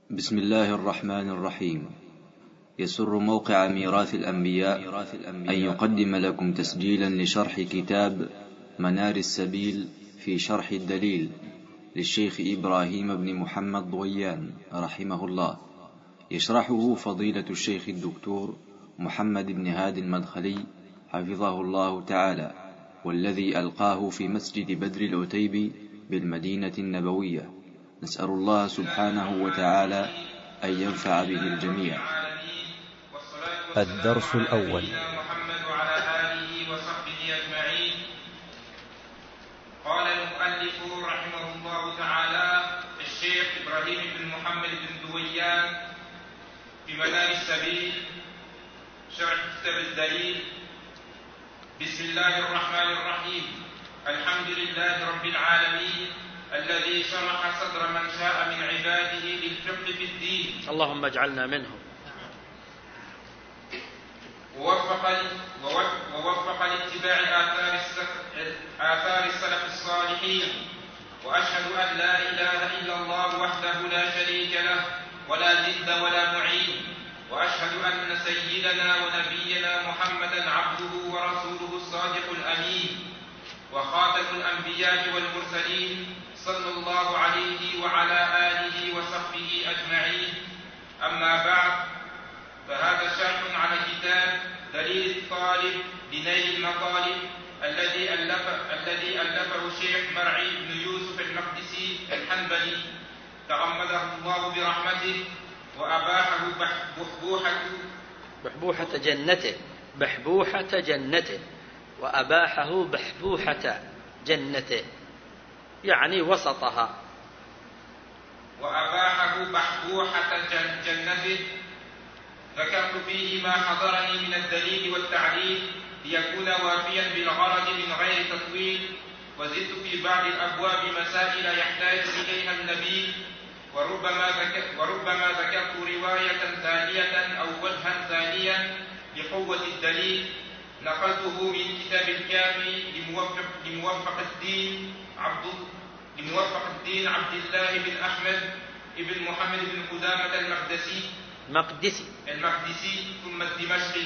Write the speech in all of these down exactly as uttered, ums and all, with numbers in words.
بسم الله الرحمن الرحيم. يسر موقع ميراث الأنبياء أن يقدم لكم تسجيلا لشرح كتاب منار السبيل في شرح الدليل للشيخ إبراهيم بن محمد ضويان رحمه الله، يشرحه فضيلة الشيخ الدكتور محمد بن هادي المدخلي حفظه الله تعالى، والذي ألقاه في مسجد بدر العتيبي بالمدينة النبوية. نسأل الله سبحانه وتعالى أن ينفع به الجميع. الدرس الأول. محمد وعلى آله وصحبه أجمعين. قال المؤلف رحمه الله تعالى الشيخ إبراهيم بن محمد بن ضويان في منار السبيل شرح كتاب الدليل. بسم الله الرحمن الرحيم. الحمد لله رب العالمين الذي شرح صدر من شاء من عباده للفقه في الدين، اللهم اجعلنا منهم. ووفق ووفق لاتباع آثار آثار السلف الصالحين. وأشهد أن لا إله إلا الله وحده لا شريك له ولا ند ولا معين. وأشهد أن سيدنا ونبينا محمدا عبده ورسوله الصادق الأمين وخاتم الأنبياء والمرسلين، صلى الله عليه وعلى آله وصحبه أجمعين. أما بعد، فهذا شرح على كتاب دليل الطالب لنيل المطالب الذي ألف الذي ألفه الشيخ مرعي بن يوسف المقدسي الحنبلي تغمده الله برحمته، وأباحه بحبوحة بحبوحة جنته بحبوحة جنته وأباحه بحبوحة جنته، يعني وسطها. وأباحه بحبوحة جنته. ذكرت فيه ما حضرني من الدليل والتعليل ليكون وافيا بالغرض من غير تطويل، وزدت في بعض الأبواب مسائل يحتاج إليها النبي، وربما ذكرت, وربما ذكرت رواية ثانية أو وجها ثانيا لقوة الدليل. نقلته من كتاب الكافي لموفق, لموفق الدين عبد لموفق الدين عبد الله بن أحمد بن محمد بن قدامة المقدسي مقدسي المقدسي ثم الدمشقي.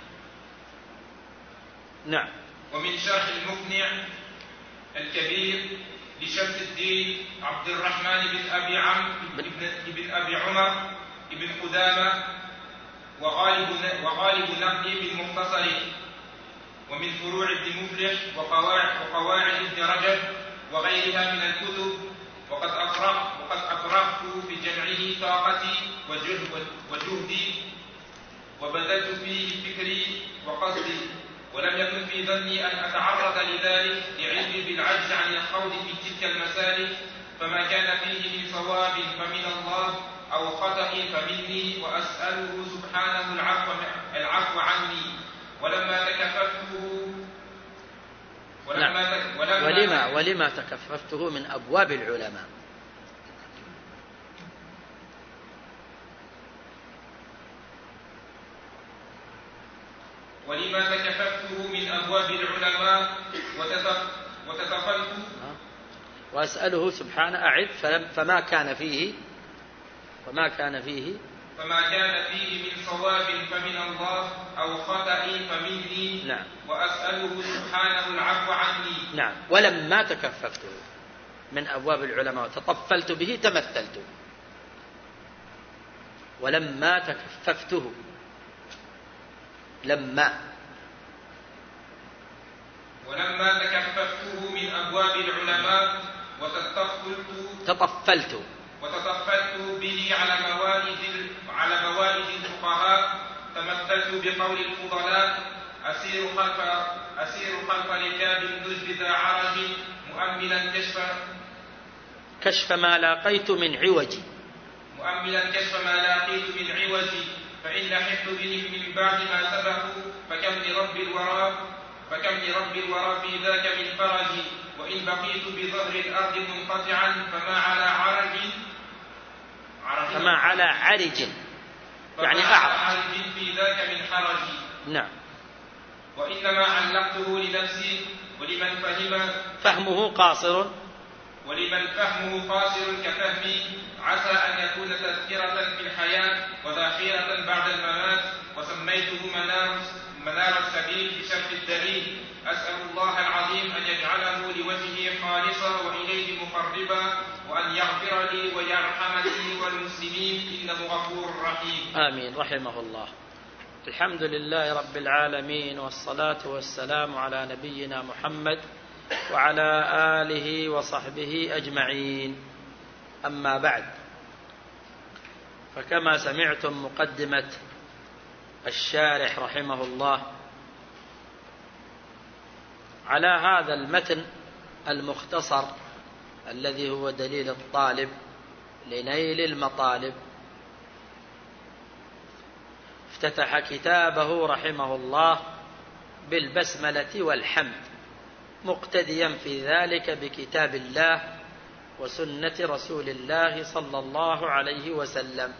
نعم. ومن شرح المقنع الكبير لشمس الدين عبد الرحمن بن أبي عمرو بن أبي عمر بن قدامة وغالب وغالب نقلي بالمختصر. ومن فروع ابن مفلح وقواعد, وقواعد ابن رجب وغيرها من الكتب. وقد أفرغت وقد أفرغت في جمعه طاقتي وجهدي، وبذلت فيه فكري وقصدي، ولم يكن في ظني أن أتعرض لذلك لعلمي بالعجز عن الخوض في تلك المسالك، فما كان فيه من صواب فمن الله أو خطأ فمني، وأسأله سبحانه العفو, العفو عني. ولما تكففته ولما نعم. ولما ولما, ولما تكففته من أبواب العلماء. ولما تكففته من أبواب العلماء وتطفلت وأسأله سبحانه أعد فما كان فيه فما كان فيه فما كان فيه من صواب فمن الله أو خطأ فمني. نعم. وأسأله سبحانه العفو عني. نعم. ولما تكففته من أبواب العلماء وتطفلت به تمثلت. ولما تكففته لما ولما تكففته من أبواب العلماء وتطفلت تطفلت وتطفلت به على موالد على موالد الفقهاء، تمثلت بقول الفضلاء: أسير خلف أسير خلف ركاب النجب ذا عرج مؤملا كشف كشف ما لاقيت من عوجي مؤملا كشف ما لاقيت من عوجي فإن لحقت بهم من بعد ما سبقوا، فكم لرب الورى فكم لرب الورى في ذاك من فرج. وإن بقيت بظهر الأرض منقطعا فما على عرج فما على عرج يعني أعرج في ذاك من حرج. نعم. وإنما علقته لنفسي ولمن فهم فهمه قاصر ولمن فهمه قاصر كفهمي عسى أن يكون تذكرة في الحياة وذاخرة بعد الممات، وسميته منار, منار السبيل بشرط الدليل. أسأل الله العظيم أن يجعله لوجهه خالصا وإليه مقربا، وأن يغفر لي ويرحمني والمسلمين إنه غفور رحيم. آمين رحمه الله. الحمد لله رب العالمين، والصلاة والسلام على نبينا محمد وعلى آله وصحبه أجمعين. أما بعد، فكما سمعتم مقدمة الشارح رحمه الله على هذا المتن المختصر الذي هو دليل الطالب لنيل المطالب، افتتح كتابه رحمه الله بالبسملة والحمد، مقتديا في ذلك بكتاب الله وسنة رسول الله صلى الله عليه وسلم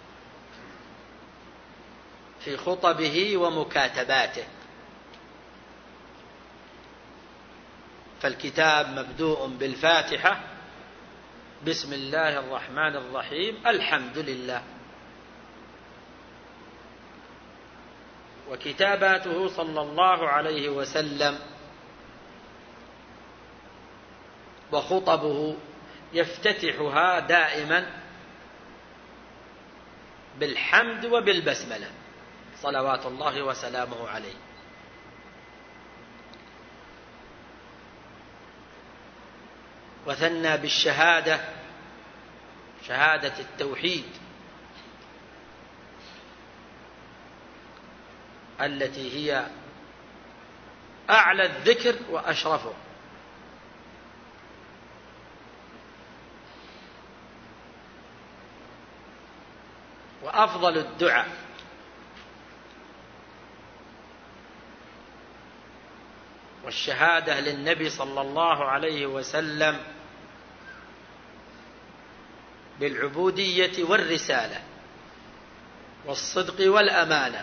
في خطبه ومكاتباته. فالكتاب مبدوء بالفاتحة بسم الله الرحمن الرحيم الحمد لله. وكتاباته صلى الله عليه وسلم وخطبه يفتتحها دائما بالحمد وبالبسملة صلوات الله وسلامه عليه. وثنى بالشهادة، شهادة التوحيد التي هي أعلى الذكر وأشرفه. وأفضل الدعاء. والشهادة للنبي صلى الله عليه وسلم بالعبودية والرسالة والصدق والأمانة.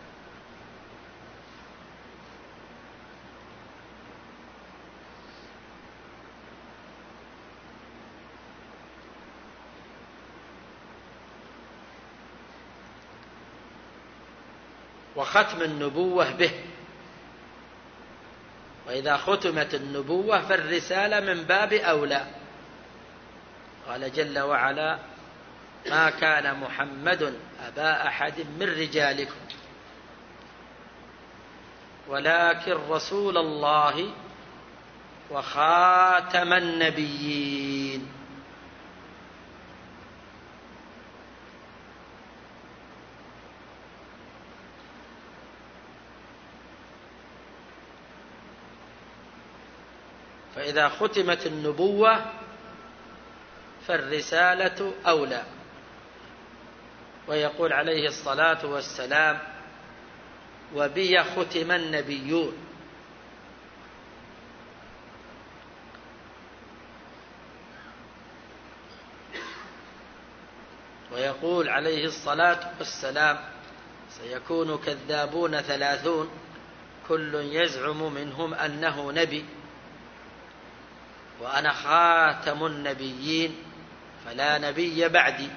وختم النبوة به. وإذا ختمت النبوة فالرسالة من باب أولى. قال جل وعلا: ما كان محمد أبا أحد من رجالكم ولكن رسول الله وخاتم النبيين. فإذا ختمت النبوة فالرسالة أولى. ويقول عليه الصلاة والسلام: وبي ختم النبيون. ويقول عليه الصلاة والسلام: سيكون كذابون ثلاثون كل يزعم منهم أنه نبي وأنا خاتم النبيين فلا نبي بعدي.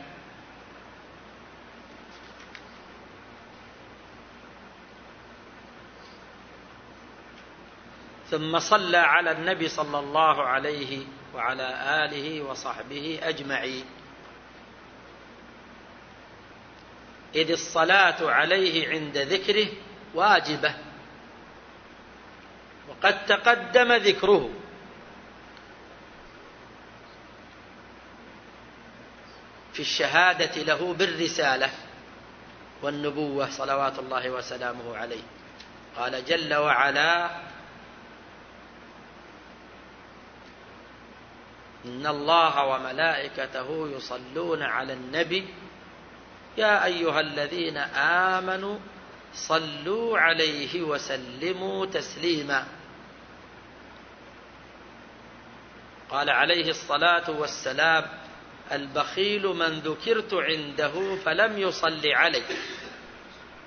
ثم صلى على النبي صلى الله عليه وعلى آله وصحبه أجمعين، إذ الصلاة عليه عند ذكره واجبة، وقد تقدم ذكره. في الشهادة له بالرسالة والنبوة صلوات الله وسلامه عليه. قال جل وعلا: إن الله وملائكته يصلون على النبي يا أيها الذين آمنوا صلوا عليه وسلموا تسليما. قال عليه الصلاة والسلام: البخيل من ذكرت عنده فلم يصل علي.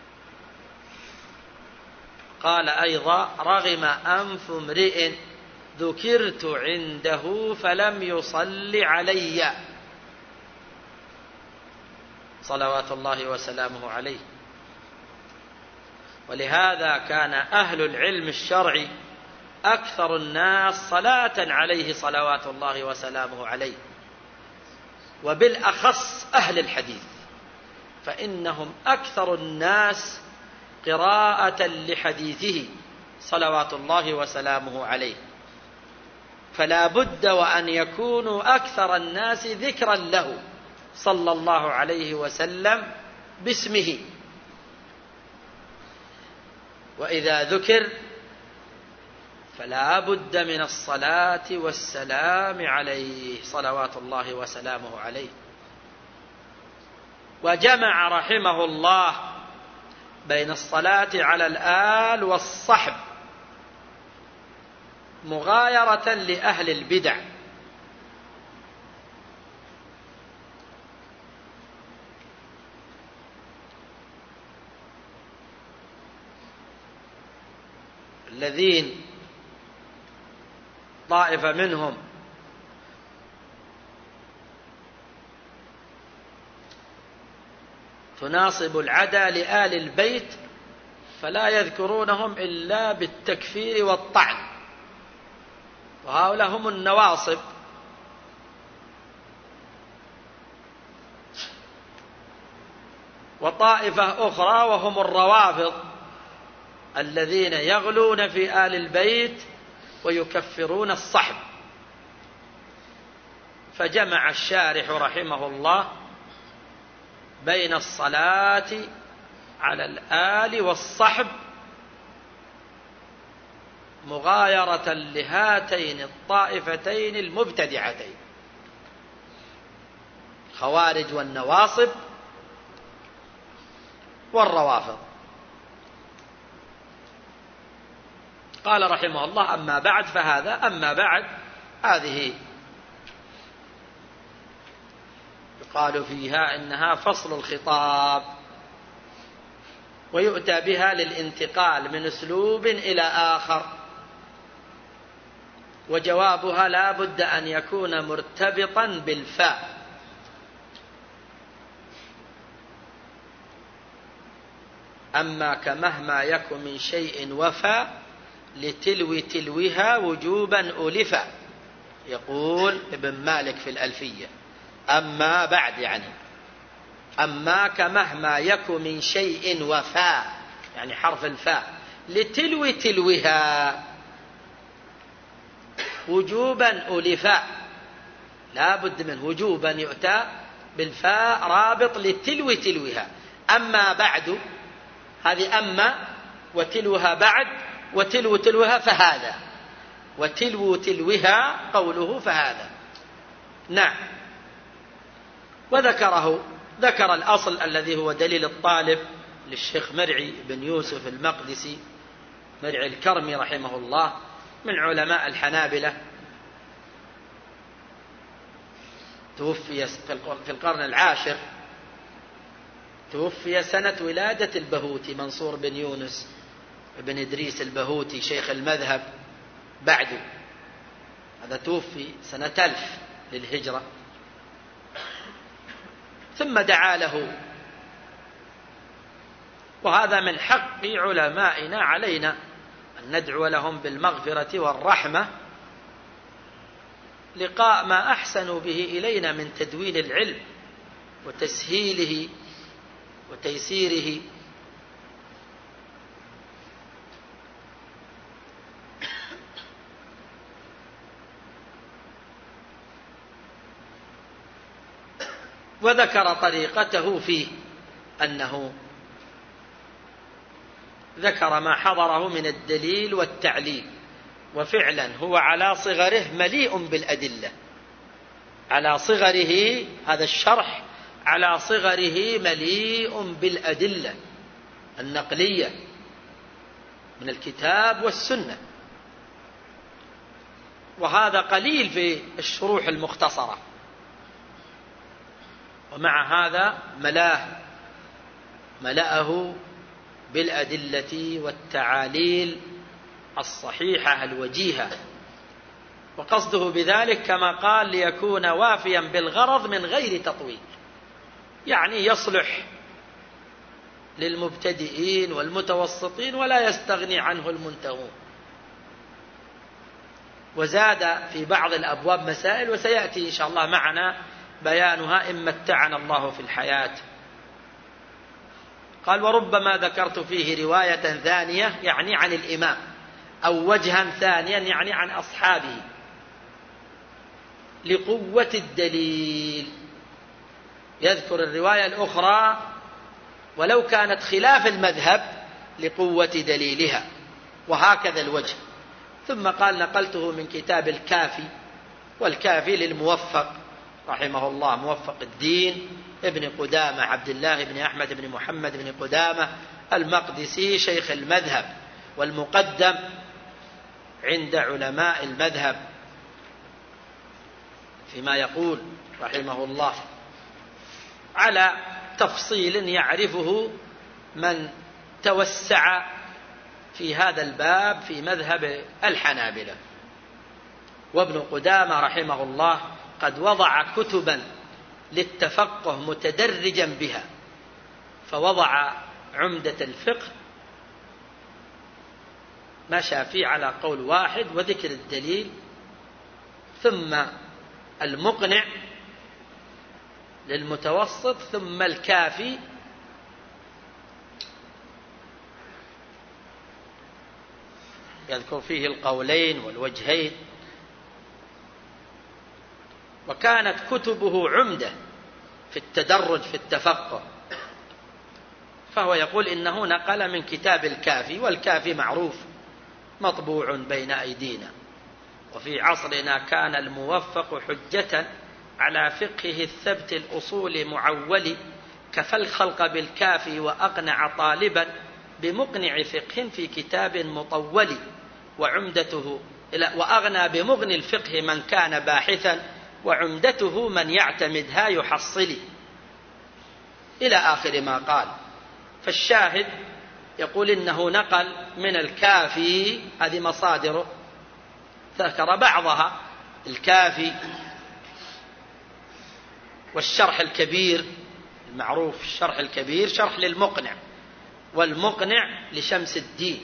قال أيضا: رغم أنف امرئ ذكرت عنده فلم يصل علي صلوات الله وسلامه عليه. ولهذا كان أهل العلم الشرعي أكثر الناس صلاة عليه صلوات الله وسلامه عليه، وبالأخص أهل الحديث، فإنهم أكثر الناس قراءة لحديثه صلوات الله وسلامه عليه، فلا بد وأن يكونوا أكثر الناس ذكرا له صلى الله عليه وسلم باسمه. وإذا ذكر فلا بد من الصلاة والسلام عليه صلوات الله وسلامه عليه. وجمع رحمه الله بين الصلاة على الآل والصحب مغايرة لأهل البدع، الذين طائفة منهم تناصب العدا لآل البيت فلا يذكرونهم إلا بالتكفير والطعن، وهؤلاء هم النواصب. وطائفة أخرى وهم الروافض الذين يغلون في آل البيت ويكفرون الصحب. فجمع الشارح رحمه الله بين الصلاة على الآل والصحب مغايرة لهاتين الطائفتين المبتدعتين، خوارج والنواصب والروافض. قال رحمه الله: أما بعد فهذا أما بعد هذه يقال فيها إنها فصل الخطاب، ويؤتى بها للانتقال من أسلوب إلى آخر، وجوابها لا بد أن يكون مرتبطا بالفاء. أما كمهما يكن من شيء وفى لتلو تلوها وجوبا ألفا، يقول ابن مالك في الألفية. أما بعد يعني أما كمهما يكن من شيء وفى، يعني حرف الفاء، لتلو تلوها وجوبا ألفا، لا بد من وجوبا يؤتى بالفاء رابط لتلو تلوها. أما بعد هذه أما وتلوها بعد، وتلو تلوها فهذا، وتلو تلوها قوله فهذا. نعم. وذكره ذكر الأصل الذي هو دليل الطالب للشيخ مرعي بن يوسف المقدسي مرعي الكرمي رحمه الله من علماء الحنابلة، توفي في القرن العاشر، توفي سنة ولادة البهوتي منصور بن يونس بن إدريس البهوتي شيخ المذهب بعده، هذا توفي سنة ألف للهجرة. ثم دعا له، وهذا من حق علمائنا علينا أن ندعو لهم بالمغفرة والرحمة لقاء ما أحسنوا به إلينا من تدوين العلم وتسهيله وتيسيره. وذكر طريقته فيه أنه ذكر ما حضره من الدليل والتعليل، وفعلا هو على صغره مليء بالأدلة، على صغره هذا الشرح على صغره مليء بالأدلة النقلية من الكتاب والسنة، وهذا قليل في الشروح المختصرة. ومع هذا ملاه ملأه بالأدلة والتعاليل الصحيحة الوجيهة وقصده بذلك كما قال ليكون وافيا بالغرض من غير تطويل، يعني يصلح للمبتدئين والمتوسطين ولا يستغني عنه المنتهون. وزاد في بعض الأبواب مسائل وسيأتي إن شاء الله معنا بيانها إن متعنا الله في الحياة. قال وربما ذكرت فيه رواية ثانية يعني عن الإمام، أو وجها ثانيا يعني عن أصحابه، لقوة الدليل. يذكر الرواية الأخرى ولو كانت خلاف المذهب لقوة دليلها، وهكذا الوجه. ثم قال نقلته من كتاب الكافي، والكافي للموفق رحمه الله، موفق الدين ابن قدامة عبد الله بن أحمد بن محمد بن قدامة المقدسي شيخ المذهب والمقدم عند علماء المذهب، فيما يقول رحمه الله على تفصيل يعرفه من توسع في هذا الباب في مذهب الحنابلة. وابن قدامة رحمه الله قد وضع كتبا للتفقه متدرجا بها، فوضع عمدة الفقه مشى فيه على قول واحد وذكر الدليل، ثم المقنع للمتوسط، ثم الكافي، يذكر فيه القولين والوجهين. وكانت كتبه عمدة في التدرج في التفقه، فهو يقول إنه نقل من كتاب الكافي، والكافي معروف مطبوع بين أيدينا. وفي عصرنا كان الموفق حجة على فقهه الثبت الأصول معول، كفى الخلق بالكافي وأقنع طالبا بمقنع فقه في كتاب مطول، وعمدته وأغنى بمغني الفقه من كان باحثا، وعمدته من يعتمدها يحصل، إلى آخر ما قال. فالشاهد يقول إنه نقل من الكافي، هذه مصادره ذكر بعضها، الكافي والشرح الكبير المعروف، الشرح الكبير شرح للمقنع، والمقنع لشمس الدين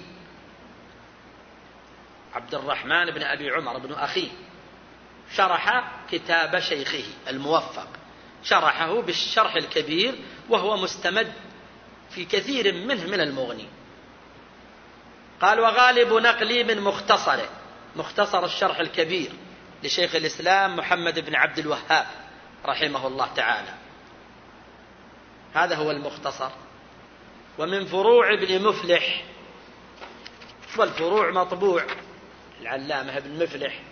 عبد الرحمن بن أبي عمر بن أخيه، شرح كتاب شيخه الموفق، شرحه بالشرح الكبير، وهو مستمد في كثير منه من المغني. قال وغالب نقلي من مختصره، مختصر الشرح الكبير لشيخ الإسلام محمد بن عبد الوهاب رحمه الله تعالى، هذا هو المختصر. ومن فروع ابن مفلح، والفروع مطبوع العلامة ابن مفلح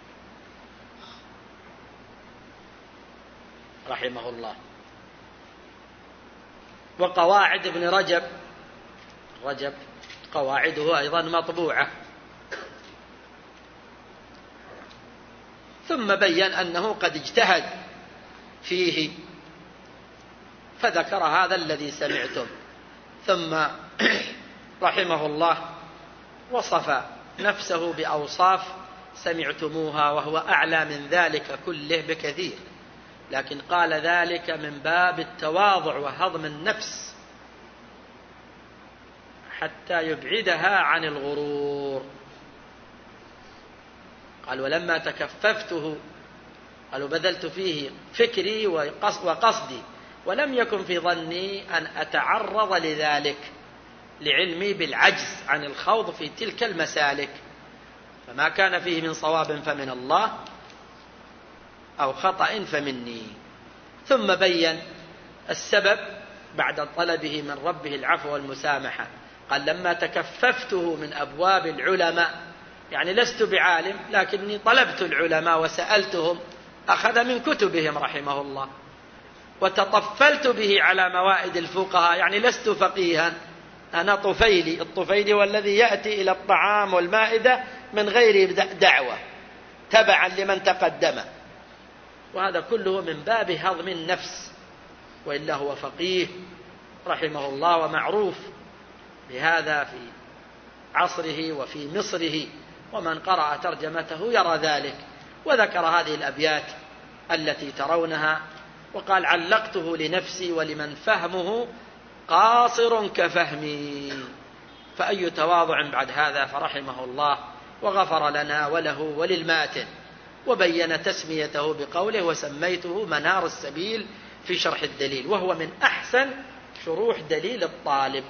رحمه الله. وقواعد ابن رجب، رجب قواعده أيضا مطبوعة. ثم بين أنه قد اجتهد فيه فذكر هذا الذي سمعتم. ثم رحمه الله وصف نفسه بأوصاف سمعتموها، وهو أعلى من ذلك كله بكثير، لكن قال ذلك من باب التواضع وهضم النفس حتى يبعدها عن الغرور. قال ولما تكففته، قالوا بذلت فيه فكري وقصدي، ولم يكن في ظني أن أتعرض لذلك لعلمي بالعجز عن الخوض في تلك المسالك، فما كان فيه من صواب فمن الله، أو خطأ فمني. ثم بين السبب بعد طلبه من ربه العفو والمسامحة. قال لما تكففته من أبواب العلماء، يعني لست بعالم لكني طلبت العلماء وسألتهم، أخذ من كتبهم رحمه الله. وتطفلت به على موائد الفقهاء، يعني لست فقيها، أنا طفيلي. الطفيلي والذي يأتي إلى الطعام والمائدة من غير دعوة تبعا لمن تقدمه، وهذا كله من باب هضم النفس، وإلا هو فقيه رحمه الله ومعروف بهذا في عصره وفي مصره، ومن قرأ ترجمته يرى ذلك. وذكر هذه الأبيات التي ترونها، وقال: علقته لنفسي ولمن فهمه قاصر كفهمي. فأي تواضع بعد هذا، فرحمه الله وغفر لنا وله وللماتن، وبين تسميته بقوله: وسميته منار السبيل في شرح الدليل، وهو من أحسن شروح دليل الطالب،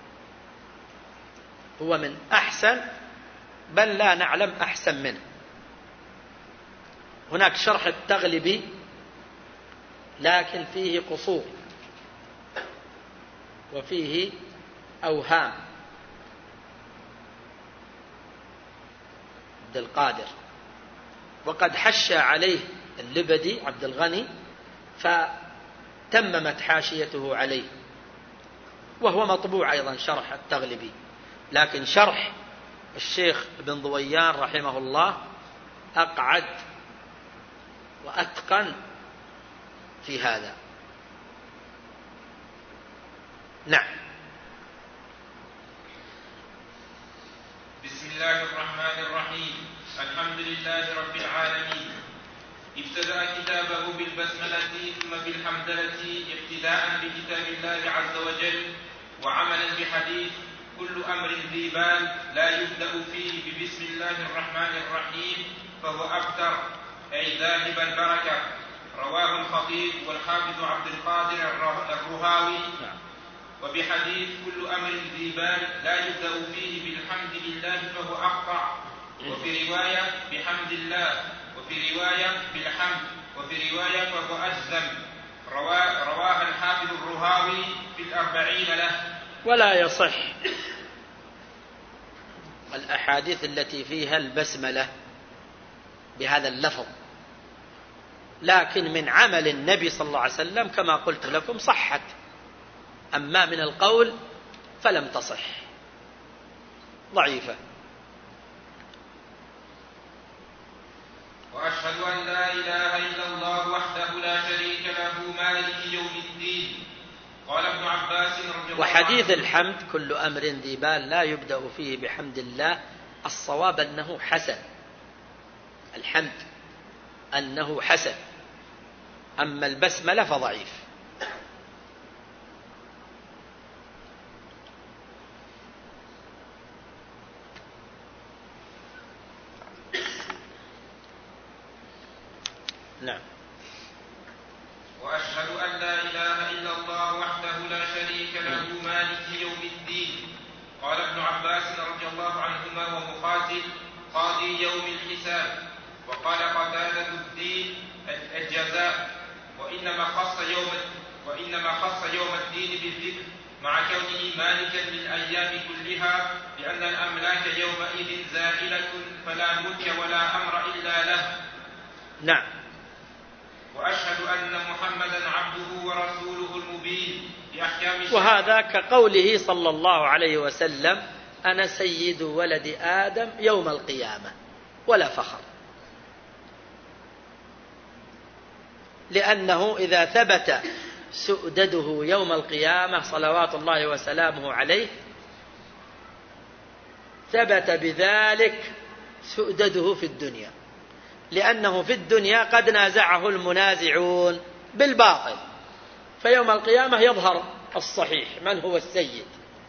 هو من أحسن، بل لا نعلم أحسن منه. هناك شرح التغلبي لكن فيه قصور وفيه أوهام. عبد القادر، وقد حشى عليه اللبدي عبد الغني فتممت حاشيته عليه، وهو مطبوع أيضا شرح التغلبي، لكن شرح الشيخ ابن ضويان رحمه الله أقعد وأتقن في هذا. نعم. بسم الله الرحمن الرحيم. الحمد لله رب العالمين. ابتدأ كتابه بالبسملة ثم بالحمدلة ابتداء بكتاب الله عز وجل، وعملا بحديث: كل أمر ذي بال لا يبدأ فيه ببسم الله الرحمن الرحيم فهو أبتر، أي ذاهب البركة. رواه الخطيب والحافظ عبد القادر الرهاوي. وبحديث كل أمر ذي بال لا يبدأ فيه بالحمد لله فهو أقطع، وفي رواية بحمد الله، وفي رواية بالحمد، وفي رواية فهو أجزم. رواها الحافظ الرهاوي في الأربعين له. ولا يصح الأحاديث التي فيها البسملة بهذا اللفظ، لكن من عمل النبي صلى الله عليه وسلم كما قلت لكم صحت، أما من القول فلم تصح، ضعيفة. وأشهد أن لا إله إلا الله وحده لا شريك له مالك يوم الدين. قال ابن عباس رضي الله عنه: وحديث الحمد كل أمر ذي بال لا يبدأ فيه بحمد الله، الصواب أنه حسن، الحمد أنه حسن، أما البسملة فضعيف. نعم. وأشهد أن لا إله إلا الله وحده لا شريك له مالك يوم الدين. قال ابن عباس رضي الله عنهما ومقاتل: قاضي يوم الحساب. وقال قتادة: الدين الجزاء. وإنما خص يوم وإنما خص يوم الدين بالذكر مع كونه مالكا للأيام كلها، لأن الأملاك يومئذ زائلة فلا ملك ولا أمر إلا له. نعم. وأشهد أن محمدا عبده ورسوله المبين بأحكام الشرع. وهذا كقوله صلى الله عليه وسلم: أنا سيد ولد آدم يوم القيامة، ولا فخر، لأنه إذا ثبت سؤدده يوم القيامة صلوات الله وسلامه عليه ثبت بذلك سؤدده في الدنيا، لأنه في الدنيا قد نازعه المنازعون بالباطل، فيوم القيامة يظهر الصحيح من هو السيد.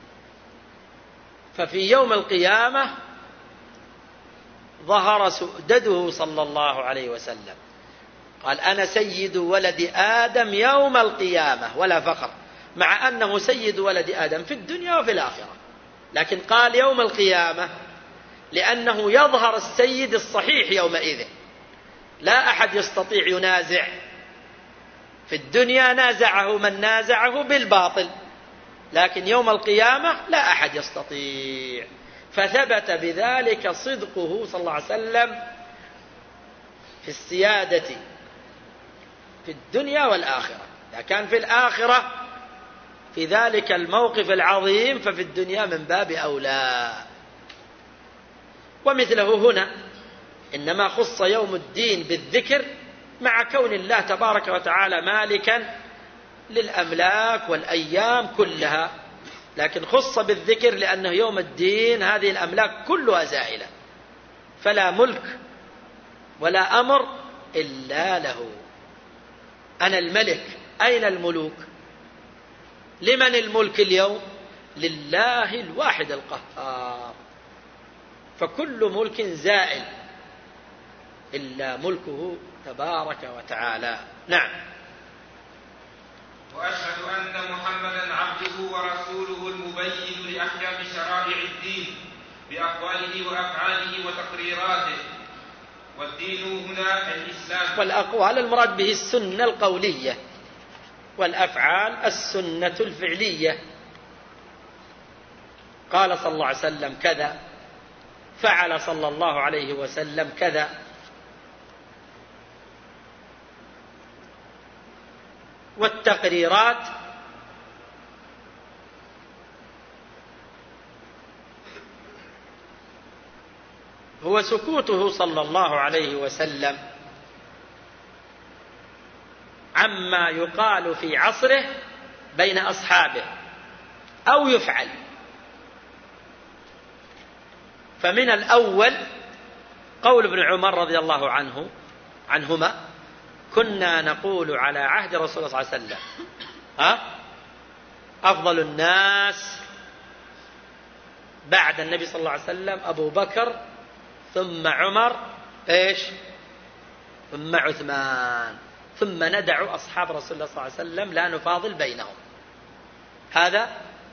ففي يوم القيامة ظهر سؤدده صلى الله عليه وسلم، قال: أنا سيد ولد آدم يوم القيامة، ولا فخر، مع أنه سيد ولد آدم في الدنيا وفي الآخرة، لكن قال يوم القيامة لأنه يظهر السيد الصحيح يومئذ، لا أحد يستطيع ينازع. في الدنيا نازعه من نازعه بالباطل، لكن يوم القيامة لا أحد يستطيع. فثبت بذلك صدقه صلى الله عليه وسلم في السيادة في الدنيا والآخرة. إذا كان في الآخرة في ذلك الموقف العظيم ففي الدنيا من باب أولى. ومثله هنا، إنما خص يوم الدين بالذكر مع كون الله تبارك وتعالى مالكا للأملاك والأيام كلها، لكن خص بالذكر لأنه يوم الدين هذه الأملاك كلها زائلة، فلا ملك ولا أمر إلا له. أنا الملك، أين الملوك؟ لمن الملك اليوم؟ لله الواحد القهار، فكل ملك زائل إلا ملكه تبارك وتعالى. نعم. وأشهد أن محمدا عبده ورسوله المبين لأحكام شرائع الدين بأقواله وأفعاله وتقريراته. والدين هنا الإسلام. والأقوال المراد به السنة القولية، والأفعال السنة الفعلية. قال صلى الله عليه وسلم كذا، فعل صلى الله عليه وسلم كذا. والتقريرات هو سكوته صلى الله عليه وسلم عما يقال في عصره بين أصحابه أو يفعل. فمن الأول قول ابن عمر رضي الله عنه عنهما: كنا نقول على عهد رسول الله صلى الله عليه وسلم ها أفضل الناس بعد النبي صلى الله عليه وسلم أبو بكر، ثم عمر، إيش؟ ثم عثمان، ثم ندع أصحاب رسول الله صلى الله عليه وسلم لا نفاضل بينهم. هذا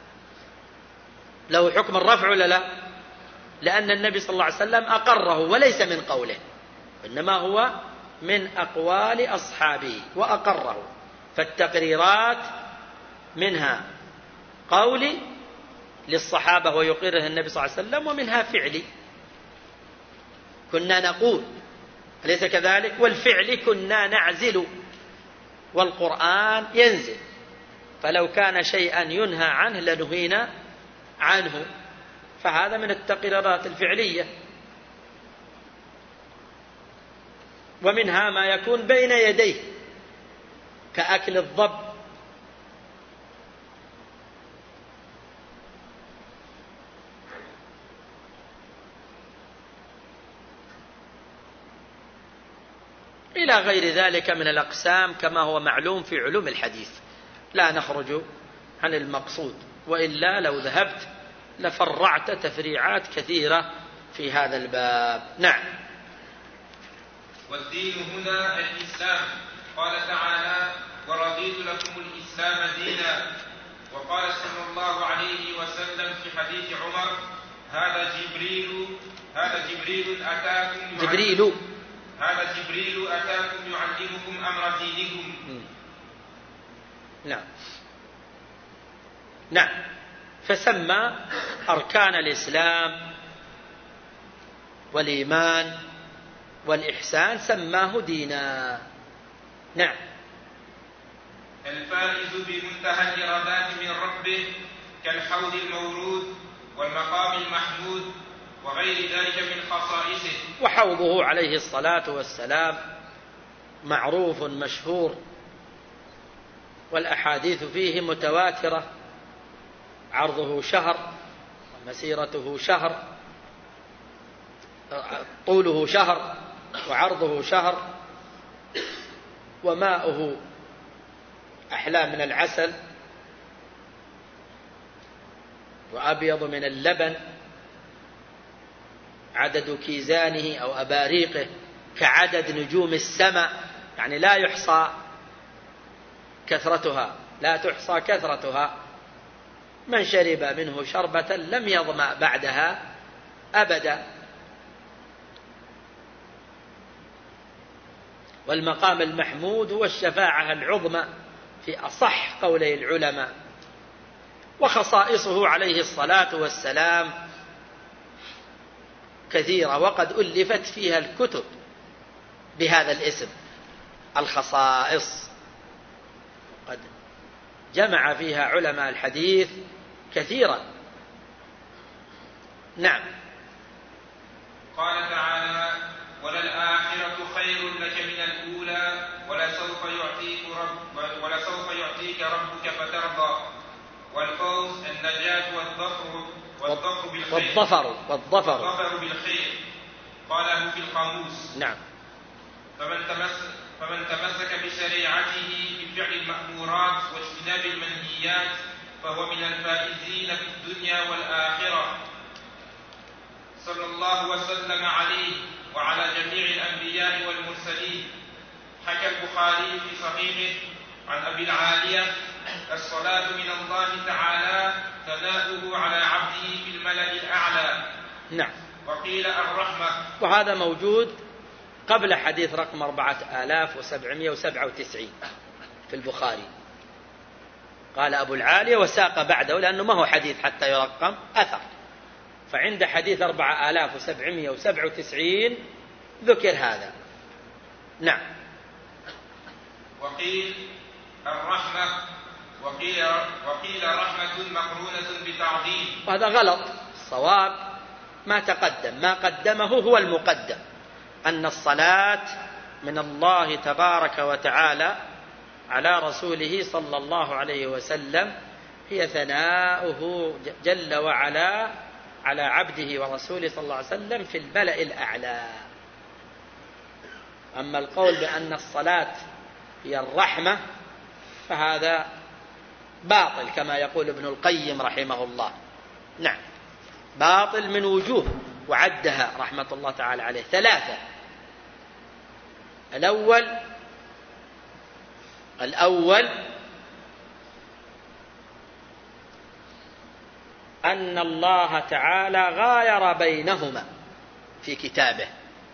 له حكم الرفع ولا لا؟ لأن النبي صلى الله عليه وسلم أقره وليس من قوله، إنما هو من أقوال أصحابه وأقره. فالتقريرات منها قولي للصحابة ويقره النبي صلى الله عليه وسلم، ومنها فعلي كنا نقول، أليس كذلك؟ والفعل كنا نعزل والقرآن ينزل، فلو كان شيئا ينهى عنه لنهينا عنه، فهذا من التقريرات الفعلية. ومنها ما يكون بين يديه كأكل الضب، إلى غير ذلك من الأقسام كما هو معلوم في علوم الحديث. لا نخرج عن المقصود، وإلا لو ذهبت لفرعت تفريعات كثيرة في هذا الباب. نعم. والدين هنا الإسلام. قال تعالى: ورضيت لكم الإسلام دينا. وقال صلى الله عليه وسلم في حديث عمر: هذا جبريل هذا جبريل أتاكم جبريل هذا جبريل أتاكم يعلمكم أمر دينكم. نعم نعم. فسمى أركان الإسلام والإيمان والإحسان سماه دينا. نعم. الفائز بمنتهى الإرادات من ربه كالحوض المورود والمقام المحمود وغير ذلك من خصائصه. وحوضه عليه الصلاة والسلام معروف مشهور، والأحاديث فيه متواترة، عرضه شهر ومسيرته شهر، طوله شهر وعرضه شهر، وماؤه أحلى من العسل وأبيض من اللبن، عدد كيزانه أو أباريقه كعدد نجوم السماء، يعني لا يحصى كثرتها، لا تحصى كثرتها. من شرب منه شربة لم يظمأ بعدها أبدا. والمقام المحمود هو الشفاعة العظمى في أصح قولي العلماء. وخصائصه عليه الصلاة والسلام كثيرة، وقد ألفت فيها الكتب بهذا الاسم، الخصائص، قد جمع فيها علماء الحديث كثيرا. نعم. قال تعالى: وللآخرة خير لك من الأولى ولسوف يعطيك رب ولسوف يعطيك ربك فترضى. والفوز النجاة والظفر والظفر بالخير والظفر والظفر والظفر بالخير. قاله في القاموس. نعم. فمن تمسك, فمن تمسك بشريعته بفعل المأمورات واجتناب المنهيات فهو من الفائزين في الدنيا والآخرة. صلى الله وسلم عليه وعلى جميع الأنبياء والمرسلين. حكى البخاري في صحيحه عن أبي العالية: الصلاة من الله تعالى ثناؤه على عبده في الملأ الأعلى. نعم. وقيل الرحمة. وهذا موجود قبل حديث رقم أربعة آلاف وسبعمائة وسبعة وتسعين في البخاري. قال أبو العالية وساق بعده لأنه ما هو حديث حتى يرقم، أثر. فعند حديث أربعة آلاف وسبعمائة وسبعة وتسعين ذكر هذا. نعم. وقيل الرحمة وقيل, وقيل رحمة مقرونة بتعظيم. وهذا غلط. الصواب ما تقدم، ما قدمه هو المقدم، أن الصلاة من الله تبارك وتعالى على رسوله صلى الله عليه وسلم هي ثناؤه جل وعلا على عبده ورسوله صلى الله عليه وسلم في الملأ الأعلى. أما القول بأن الصلاة هي الرحمة فهذا باطل كما يقول ابن القيم رحمه الله. نعم، باطل من وجوه، وعدها رحمة الله تعالى عليه ثلاثة. الأول الأول أن الله تعالى غاير بينهما في كتابه،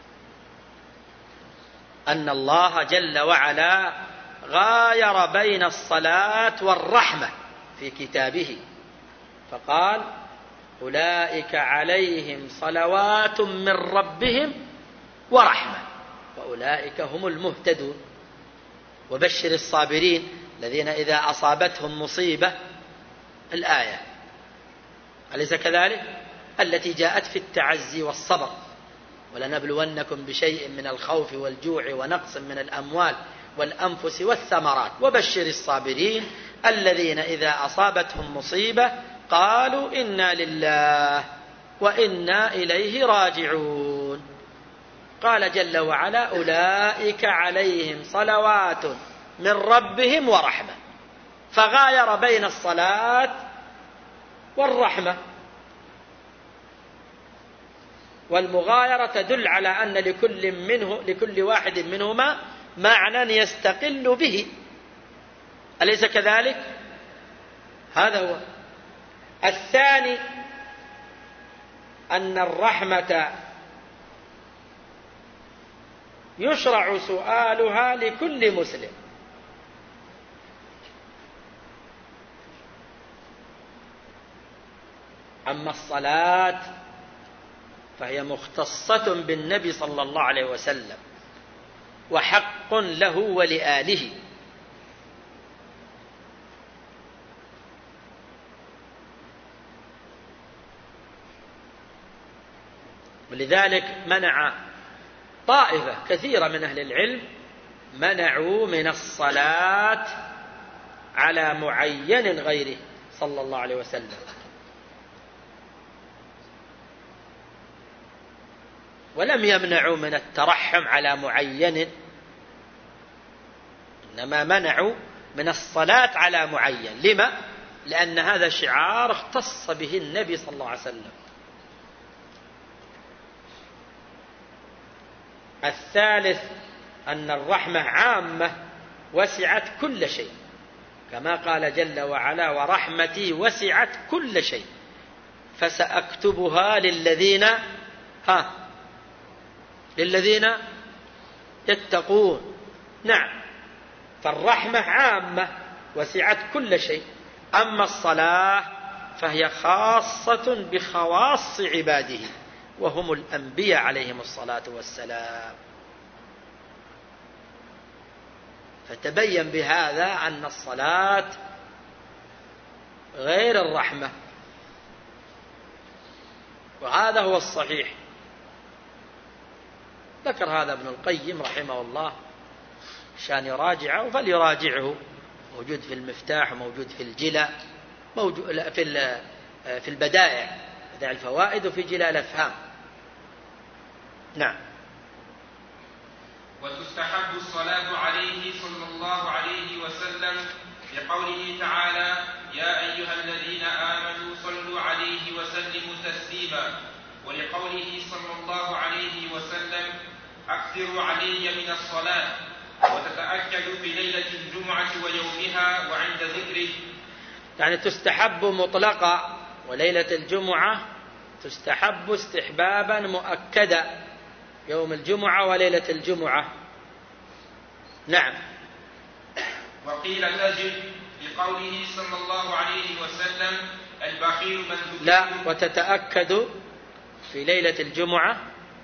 أن الله جل وعلا غاير بين الصلاة والرحمة في كتابه، فقال: أولئك عليهم صلوات من ربهم ورحمة وأولئك هم المهتدون. وبشر الصابرين الذين إذا أصابتهم مصيبة، الآية أليس كذلك؟ التي جاءت في التعزي والصبر: ولنبلونكم بشيء من الخوف والجوع ونقص من الأموال والأنفس والثمرات وبشر الصابرين الذين إذا أصابتهم مصيبة قالوا إنا لله وإنا إليه راجعون. قال جل وعلا: أولئك عليهم صلوات من ربهم ورحمة، فغاير بين الصلاة والرحمة. والمغايرة تدل على أن لكل منه لكل واحد منهما معنى يستقل به، أليس كذلك؟ هذا هو. الثاني أن الرحمة يشرع سؤالها لكل مسلم، أما الصلاة فهي مختصة بالنبي صلى الله عليه وسلم وحق له ولآله. ولذلك منع طائفة كثيرة من أهل العلم، منعوا من الصلاة على معين غيره صلى الله عليه وسلم، ولم يمنعوا من الترحم على معين، إنما منعوا من الصلاة على معين. لما؟ لأن هذا شعار اختص به النبي صلى الله عليه وسلم. الثالث أن الرحمة عامة وسعت كل شيء، كما قال جل وعلا: ورحمتي وسعت كل شيء فسأكتبها للذين ها للذين يتقون. نعم، فالرحمة عامة وسعت كل شيء، أما الصلاة فهي خاصة بخواص عباده وهم الأنبياء عليهم الصلاة والسلام. فتبين بهذا أن الصلاة غير الرحمة، وهذا هو الصحيح. ذكر هذا ابن القيم رحمه الله عشان يراجعه، فليراجعه، موجود في المفتاح وموجود في الجلاء، موجود في في البدائع، بدائع الفوائد، وفي جلاء الأفهام. نعم. وتستحب الصلاة عليه صلى الله عليه وسلم لقوله تعالى يا أيها الذين آمنوا صلوا عليه وسلموا تسليما، ولقوله صلى الله عليه وسلم أكثروا علي من الصلاة، وتتأكد في ليلة الجمعة ويومها وعند ذكره. يعني تستحب مطلقة، وليلة الجمعة تستحب استحبابا مؤكدا، يوم الجمعة وليلة الجمعة. نعم. وقيل تجب لقوله صلى الله عليه وسلم البخيل من ذكر. لا، وتتأكد في ليلة الجمعة.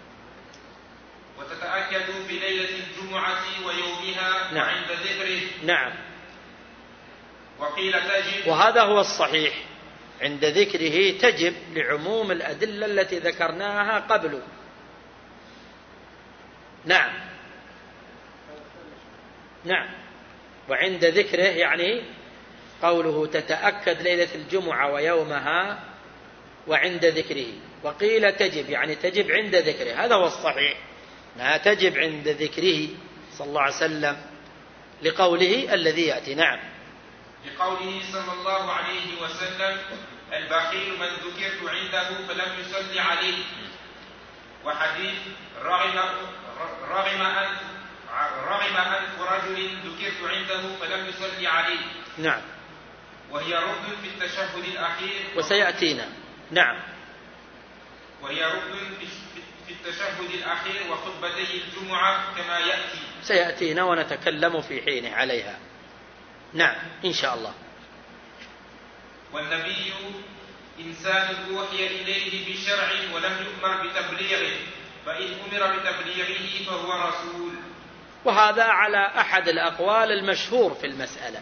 وتتأكد في ليلة الجمعة ويومها. نعم. وعند ذكره. نعم. وقيل تجب، وهذا هو الصحيح، عند ذكره تجب لعموم الأدلة التي ذكرناها قبل. نعم. نعم. وعند ذكره يعني قوله تتأكد ليلة الجمعة ويومها وعند ذكره. وقيل تجب يعني تجب عند ذكره، هذا هو الصحيح، أنها تجب عند ذكره صلى الله عليه وسلم لقوله الذي يأتي. نعم. لقوله صلى الله عليه وسلم البخيل من ذكرت عنده فلم يصلي عليه. وحديث رغم رغم أنف رغم أنف رجل ذكرت عنده فلم يصلي عليه. نعم. وهي ركن في التشهد الأخير وسيأتينا. نعم. وهي ركن في التشهد الأخير وخطبتي الجمعة كما يأتي. سيأتينا ونتكلم في حينه عليها. نعم إن شاء الله. والنبي إنسان أوحي إليه بشرع ولم يؤمر بتبليغه، فإن أمر بتبليغه فهو رسول. وهذا على أحد الأقوال المشهور في المسألة،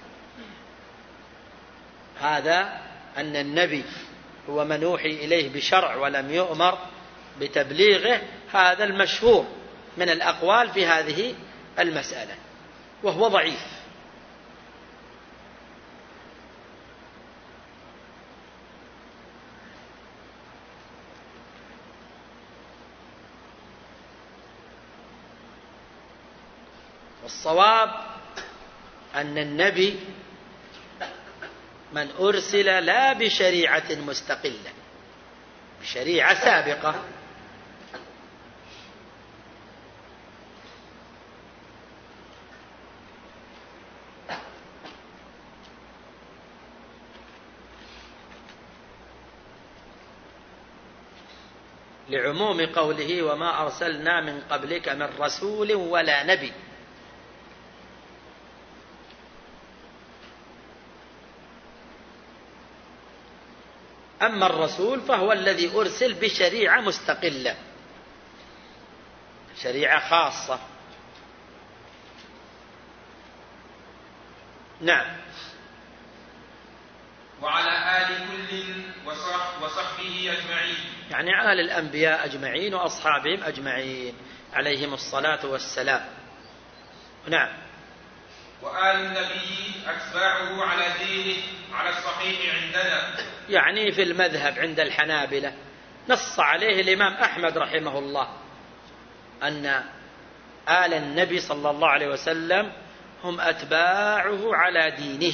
هذا أن النبي هو من أوحي إليه بشرع ولم يؤمر بتبليغه، هذا المشهور من الأقوال في هذه المسألة، وهو ضعيف. والصواب أن النبي من أرسل لا بشريعة مستقلة، بشريعة سابقة، لعموم قوله وما أرسلنا من قبلك من رسول ولا نبي. أما الرسول فهو الذي أرسل بشريعة مستقلة، شريعة خاصة. نعم. وعلى آل كل وصحبه أجمعين، يعني على الأنبياء أجمعين وأصحابهم أجمعين عليهم الصلاة والسلام. نعم. وآل النبي أتباعه على دينه على الصحيح عندنا، يعني في المذهب عند الحنابلة نص عليه الإمام أحمد رحمه الله أن آل النبي صلى الله عليه وسلم هم أتباعه على دينه،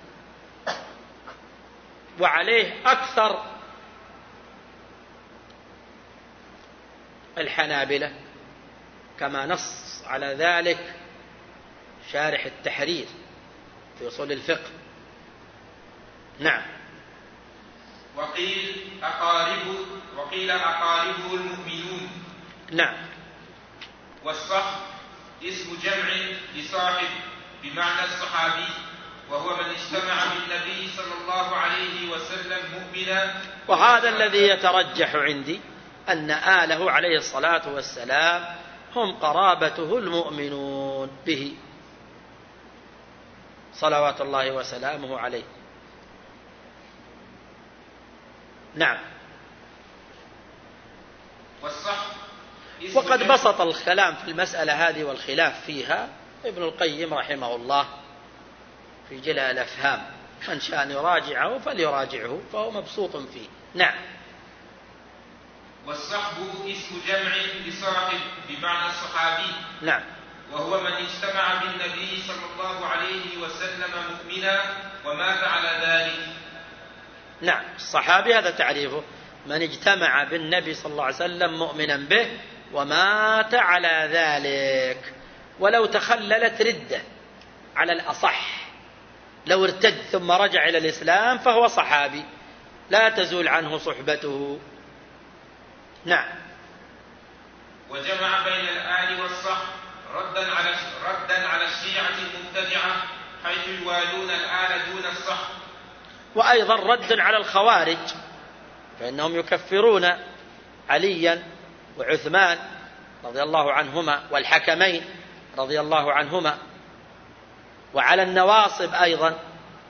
وعليه أكثر الحنابلة، كما نص على ذلك شارح التحرير في أصول الفقه. نعم. وقيل أقاربه وقيل أقاربه المؤمنون. نعم. والصحب اسم جمع لصاحب بمعنى الصحابي، وهو من اجتمع بالنبي صلى الله عليه وسلم مؤمنا. وهذا الذي يترجح عندي أن آله عليه الصلاة والسلام هم قرابته المؤمنون به صلوات الله وسلامه عليه. نعم. وقد بسط الكلام في المسألة هذه والخلاف فيها ابن القيم رحمه الله في جلاء الأفهام، من شاء يراجعه فليراجعه فهو مبسوط فيه. نعم. والصحب اسم جمع لصاحب بمعنى الصحابي. نعم. وهو من اجتمع بالنبي صلى الله عليه وسلم مؤمنا ومات على ذلك. نعم، الصحابي هذا تعريفه، من اجتمع بالنبي صلى الله عليه وسلم مؤمنا به ومات على ذلك. ولو تخللت ردة على الأصح، لو ارتد ثم رجع إلى الإسلام فهو صحابي لا تزول عنه صحبته. نعم. وجمع بين الآل والصحب ردا على ردا على الشيعة المبتدعة حيث يوالون الآل دون الصحب، وأيضا رد على الخوارج فإنهم يكفرون عليا وعثمان رضي الله عنهما والحكمين رضي الله عنهما، وعلى النواصب أيضا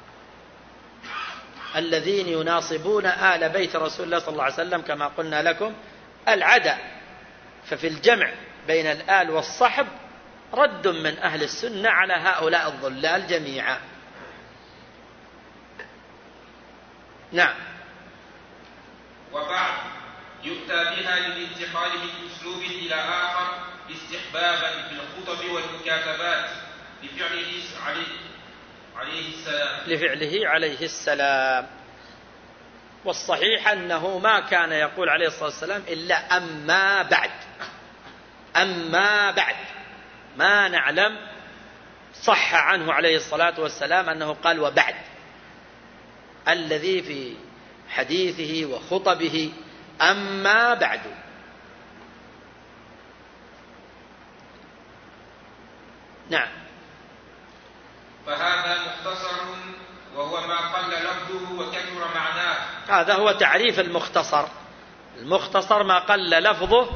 الذين يناصبون آل بيت رسول الله صلى الله عليه وسلم كما قلنا لكم العداء. ففي الجمع بين الآل والصحب رد من أهل السنة على هؤلاء الضلال جميعا. نعم. وبعد يؤتى بها للانتقال من أسلوب إلى آخر استحبابا في الخطب والمكاتبات لفعله عليه, عليه السلام لفعله عليه السلام. والصحيح أنه ما كان يقول عليه الصلاة والسلام إلا أما بعد، أما بعد، ما نعلم صح عنه عليه الصلاة والسلام أنه قال وبعد. الذي في حديثه وخطبه أما بعد. نعم. فهذا مختصر وهو ما قل لفظه وكثر معناه. هذا هو تعريف المختصر. المختصر ما قل لفظه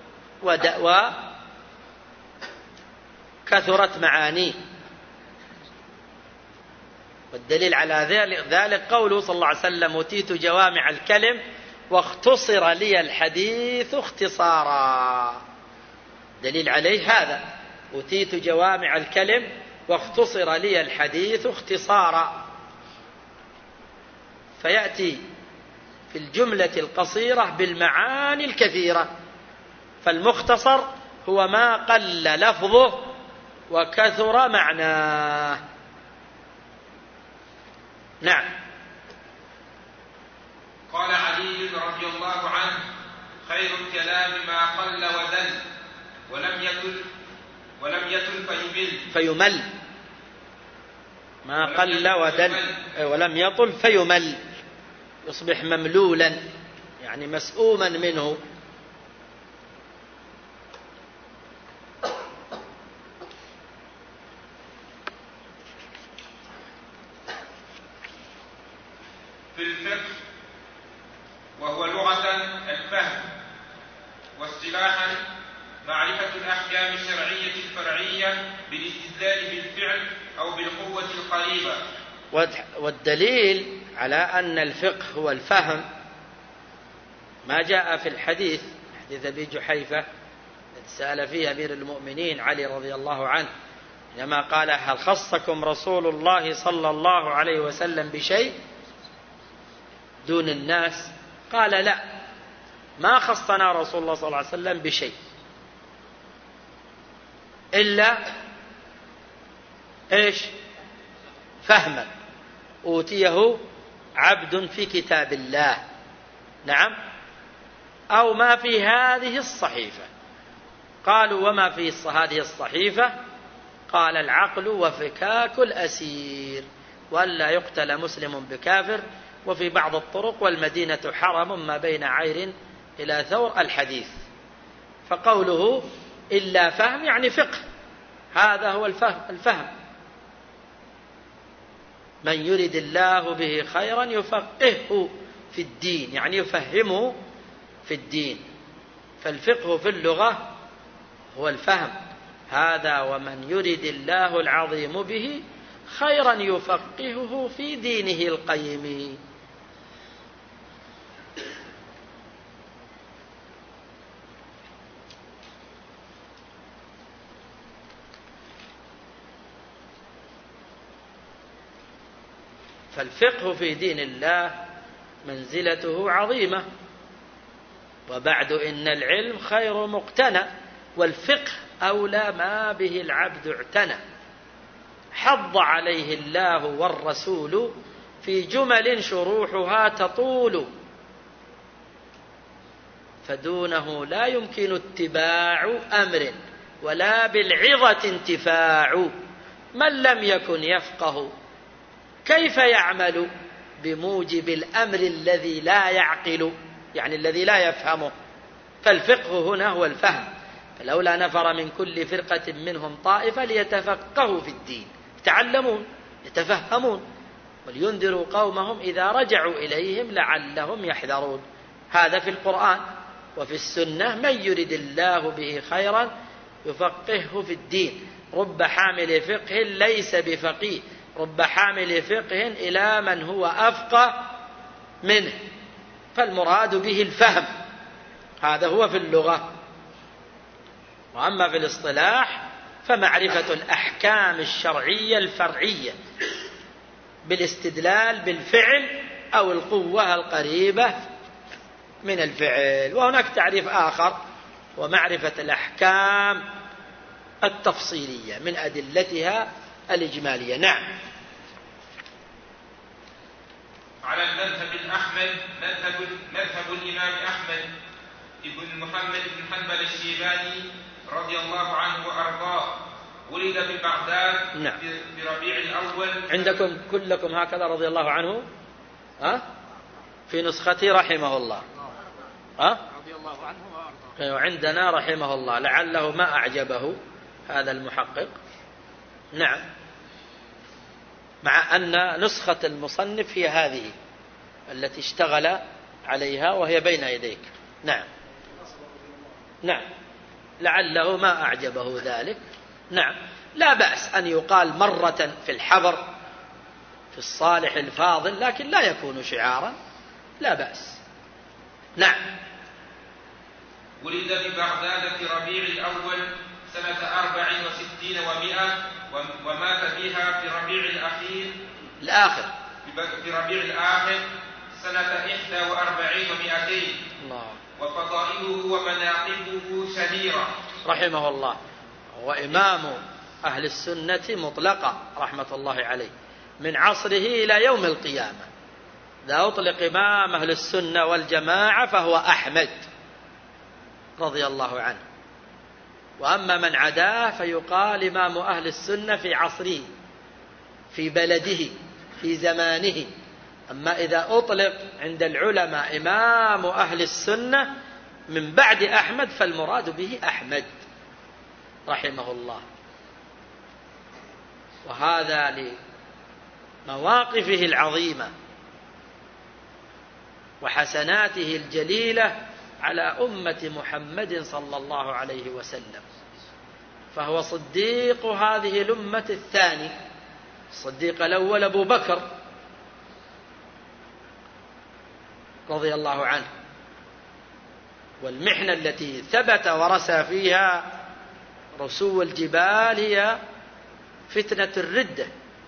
وكثرت معانيه. والدليل على ذلك قوله صلى الله عليه وسلم أوتيت جوامع الكلم واختصر لي الحديث اختصارا. دليل عليه هذا، أوتيت جوامع الكلم واختصر لي الحديث اختصارا. فيأتي في الجملة القصيرة بالمعاني الكثيرة. فالمختصر هو ما قل لفظه وكثر معناه. نعم. قال علي رضي الله عنه خير الكلام ما قل ودل ولم يتل ولم يتل فيمل فيمل ما قل ودل ولم يطل فيمل، يصبح مملولا يعني مسؤوما منه. في الفقه وهو لغة الفهم، واصطلاحا معرفة الأحكام الشرعية الفرعية بالاستدلال بالفعل أو بالقوة القريبة. والدليل على أن الفقه هو الفهم ما جاء في الحديث حديث أبي جحيفة سأل فيه أمير المؤمنين علي رضي الله عنه لما قال هل خصكم رسول الله صلى الله عليه وسلم بشيء دون الناس؟ قال لا، ما خصنا رسول الله صلى الله عليه وسلم بشيء إلا إيش؟ فهما أوتيه عبد في كتاب الله، نعم، أو ما في هذه الصحيفة. قالوا وما في هذه الصحيفة؟ قال العقل وفكاك الأسير وألا يقتل مسلم بكافر، وفي بعض الطرق والمدينة حرم ما بين عير إلى ثور الحديث. فقوله إلا فهم يعني فقه، هذا هو الفهم, الفهم. من يرد الله به خيرا يفقهه في الدين يعني يفهمه في الدين. فالفقه في اللغة هو الفهم، هذا ومن يرد الله العظيم به خيرا يفقهه في دينه القيم. فالفقه في دين الله منزلته عظيمة. وبعد إن العلم خير مقتنى. والفقه أولى ما به العبد اعتنى، حض عليه الله والرسول في جمل شروحها تطول، فدونه لا يمكن اتباع أمر ولا بالعظة انتفاع. من لم يكن يفقه كيف يعمل بموجب الأمر الذي لا يعقل، يعني الذي لا يفهمه. فالفقه هنا هو الفهم، فلولا نفر من كل فرقة منهم طائفة ليتفقهوا في الدين، يتعلمون يتفهمون، ولينذروا قومهم إذا رجعوا إليهم لعلهم يحذرون. هذا في القرآن. وفي السنة: من يرد الله به خيرا يفقهه في الدين. رب حامل فقه ليس بفقيه، رب حامل فقه إلى من هو أفقه منه، فالمراد به الفهم. هذا هو في اللغة. وأما في الاصطلاح فمعرفة الأحكام الشرعية الفرعية بالاستدلال بالفعل أو القوة القريبة من الفعل. وهناك تعريف آخر، ومعرفة الأحكام التفصيلية من أدلتها الإجمالية. نعم. على المذهب الأحمد مذهب, مذهب الإمام أحمد ابن محمد بن حنبل الشيباني رضي الله عنه وأرضاه، ولد ببغداد نعم. بربيع الأول. عندكم كلكم هكذا رضي الله عنه؟ أه؟ في نسختي رحمه الله. أه؟ رضي الله عنه وأرضاه. وعندنا رحمه الله، لعله ما أعجبه هذا المحقق. نعم. مع أن نسخة المصنف هي هذه التي اشتغل عليها وهي بين يديك. نعم. نعم. لعله ما أعجبه ذلك. نعم. لا بأس أن يقال مرة في الحضر في الصالح الفاضل، لكن لا يكون شعارا. لا بأس. نعم. ولد ببغداد في ربيع الأول سنة أربع وستين ومائة، ومات بها في ربيع الأخير الآخر في ربيع الآخر سنة إحدى وأربعين ومائتين. الله. وفضائله ومناقبه شهيرة رحمه الله، وإمام أهل السنة مطلقة رحمة الله عليه من عصره إلى يوم القيامة. إذا أطلق إمام أهل السنة والجماعة فهو أحمد رضي الله عنه، وأما من عداه فيقال إمام أهل السنة في عصره في بلده في زمانه. أما إذا أطلق عند العلماء إمام أهل السنة من بعد أحمد فالمراد به أحمد رحمه الله. وهذا لمواقفه العظيمة وحسناته الجليلة على أمة محمد صلى الله عليه وسلم، فهو صديق هذه الأمة الثاني. الصديق الأول أبو بكر رضي الله عنه، والمحنة التي ثبت ورسى فيها رسو الجبال هي فتنة الردة.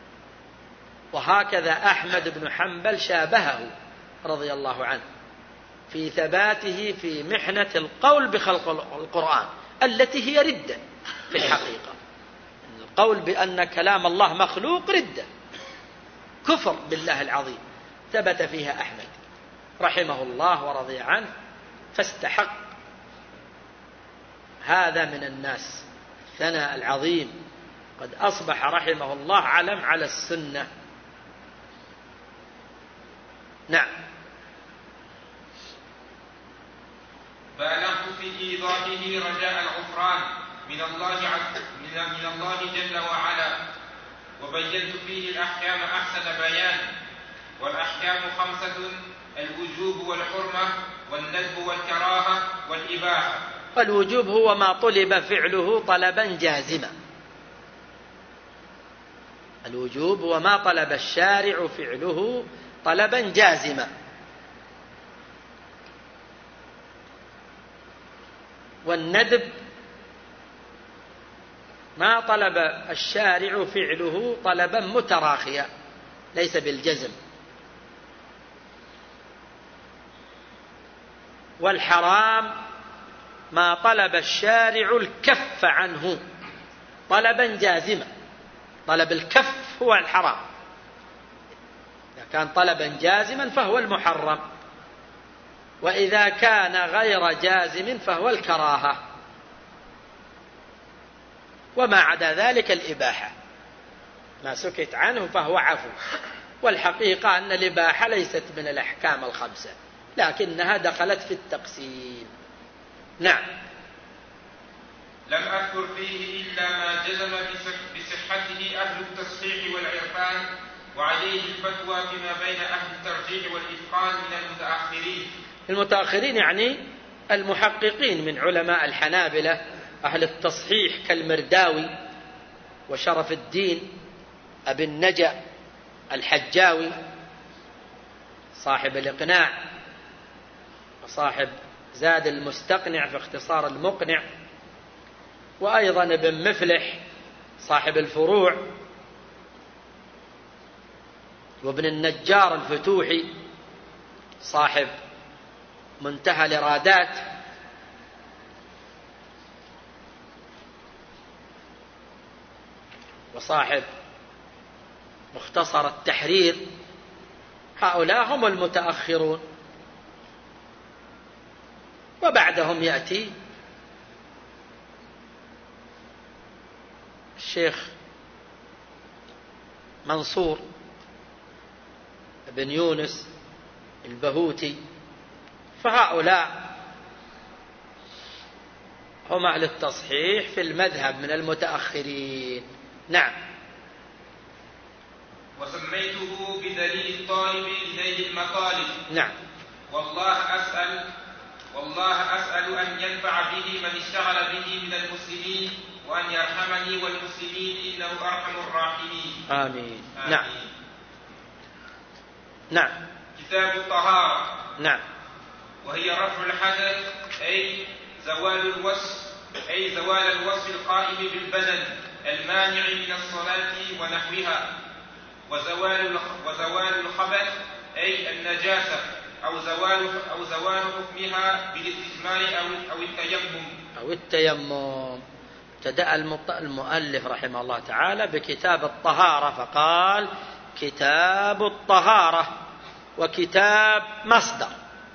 وهكذا أحمد بن حنبل شابهه رضي الله عنه في ثباته في محنة القول بخلق القرآن التي هي ردة في الحقيقة. القول بأن كلام الله مخلوق ردة، كفر بالله العظيم، ثبت فيها أحمد رحمه الله ورضي عنه، فاستحق هذا من الناس الثناء العظيم. قد أصبح رحمه الله علم على السنة. نعم. بالغت في إيضاحه رجاء الغفران من الله عز من الله جل وعلا، وبينت فيه الأحكام أحسن بيان. والأحكام خمسة: الوجوب والحرمة والندب والكراهة والإباحة. فالوجوب هو ما طلب فعله طلبا جازما. الوجوب هو ما طلب الشارع فعله طلبا جازما. والندب ما طلب الشارع فعله طلبا متراخيا ليس بالجزم. والحرام ما طلب الشارع الكف عنه طلبا جازما. طلب الكف هو الحرام، إذا كان طلبا جازما فهو المحرم، وإذا كان غير جازم فهو الكراهة، وما عدا ذلك الإباحة. ما سكت عنه فهو عفو. والحقيقة أن الإباحة ليست من الأحكام الخمسة، لكنها دخلت في التقسيم. نعم. لم أذكر فيه إلا ما جزم بصحته أهل التصحيح والعرفان، وعليه الفتوى فيما بين أهل الترجيح والإتقان من المتأخرين. المتأخرين يعني المحققين من علماء الحنابلة، أهل التصحيح كالمرداوي وشرف الدين أبي النجا الحجاوي صاحب الإقناع وصاحب زاد المستقنع في اختصار المقنع، وأيضا ابن مفلح صاحب الفروع، وابن النجار الفتوحي صاحب منتهى الإرادات، وصاحب مختصر التحرير. هؤلاء هم المتأخرون، وبعدهم يأتي الشيخ منصور بن يونس البهوتي، فهؤلاء هم أهل التصحيح في المذهب من المتأخرين. نعم. وسميته بدليل الطالب إليه المطالب. نعم. والله أسأل والله أسأل أن ينفع به من اشتغل به من المسلمين، وأن يرحمني والمسلمين إنه أرحم الراحمين. آمين. آمين. نعم. نعم. كتاب الطهارة. نعم. وهي رفع الحدث أي زوال الوصف أي زوال الوصف القائم بالبدن المانع من الصلاة ونحوها، وزوال وزوال الخبث أي النجاسة أو زوال أو زوال حكمها بالاستجمار أو أو التيمم أو التيمم. ابتدأ المؤلف رحمه الله تعالى بكتاب الطهارة فقال كتاب الطهارة، وكتاب مصدر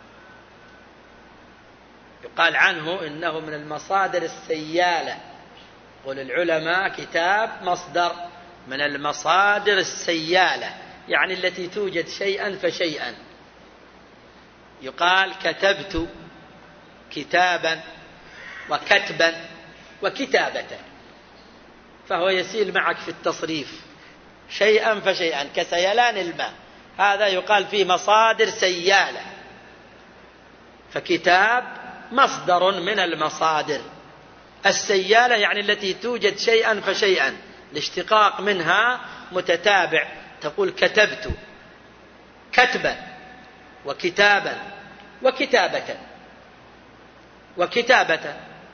يقال عنه إنه من المصادر السيالة. قل العلماء كتاب مصدر من المصادر السيالة، يعني التي توجد شيئا فشيئا. يقال كتبت كتابا وكتبا وكتابة، فهو يسيل معك في التصريف شيئا فشيئا كسيلان الماء، هذا يقال فيه مصادر سيالة. فكتاب مصدر من المصادر السيالة، يعني التي توجد شيئا فشيئا، الاشتقاق منها متتابع. تقول كتبت كتبا وكتابا وكتابة وكتابة،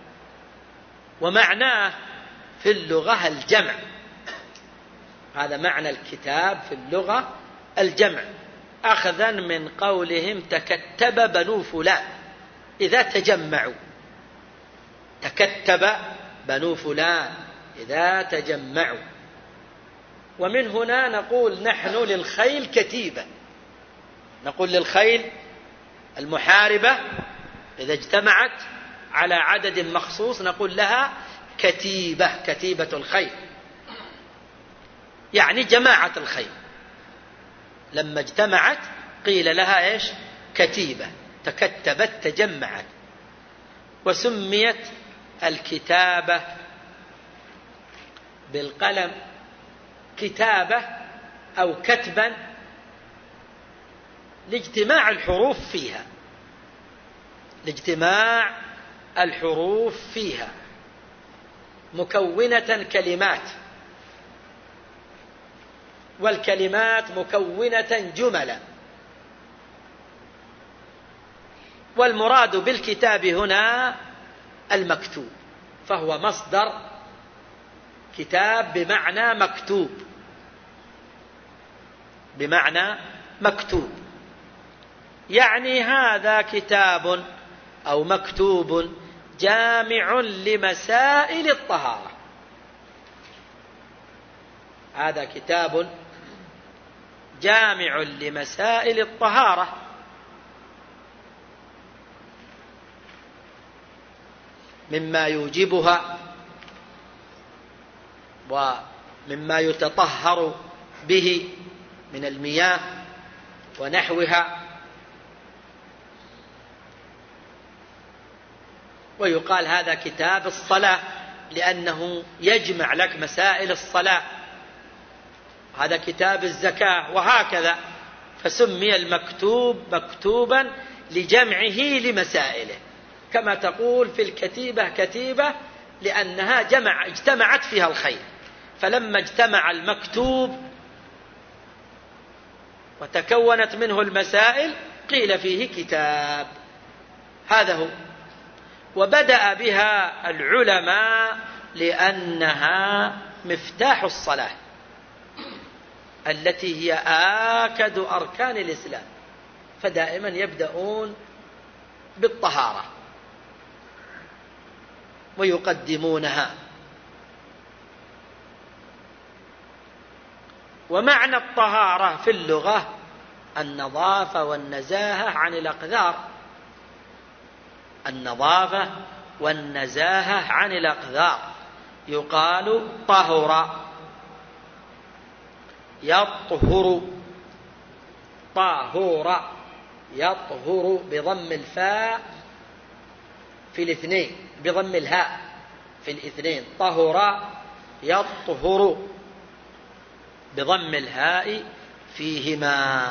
ومعناه في اللغة الجمع. هذا معنى الكتاب في اللغة الجمع، أخذا من قولهم تكتب بنو فلان إذا تجمعوا. تكتب بنو فلان إذا تجمعوا. ومن هنا نقول نحن للخيل كتيبة، نقول للخيل المحاربة إذا اجتمعت على عدد مخصوص نقول لها كتيبة، كتيبة الخيل، يعني جماعة الخيل لما اجتمعت قيل لها إيش؟ كتيبة. تكتبت تجمعت. وسميت الكتابة بالقلم كتابة أو كتبا لاجتماع الحروف فيها، لاجتماع الحروف فيها مكونة كلمات، والكلمات مكونة جملا. والمراد بالكتاب هنا المكتوب، فهو مصدر كتاب بمعنى مكتوب، بمعنى مكتوب، يعني هذا كتاب أو مكتوب جامع لمسائل الطهارة. هذا كتاب جامع لمسائل الطهارة، مما يوجبها ومما يتطهر به من المياه ونحوها. ويقال هذا كتاب الصلاة لأنه يجمع لك مسائل الصلاة. هذا كتاب الزكاة، وهكذا، فسمي المكتوب مكتوبا لجمعه لمسائله، كما تقول في الكتيبة كتيبة لأنها جمع اجتمعت فيها الخير. فلما اجتمع المكتوب وتكونت منه المسائل قيل فيه كتاب. هذا هو. وبدأ بها العلماء لأنها مفتاح الصلاة التي هي آكد أركان الإسلام، فدائما يبدأون بالطهارة ويقدمونها. ومعنى الطهارة في اللغة النظافة والنزاهة عن الأقذار، النظافة والنزاهة عن الأقذار. يقال طهر، يطهر، طهر، يطهر بضم الفاء في الاثنين، بضم الهاء في الاثنين. طهر يطهر بضم الهاء فيهما.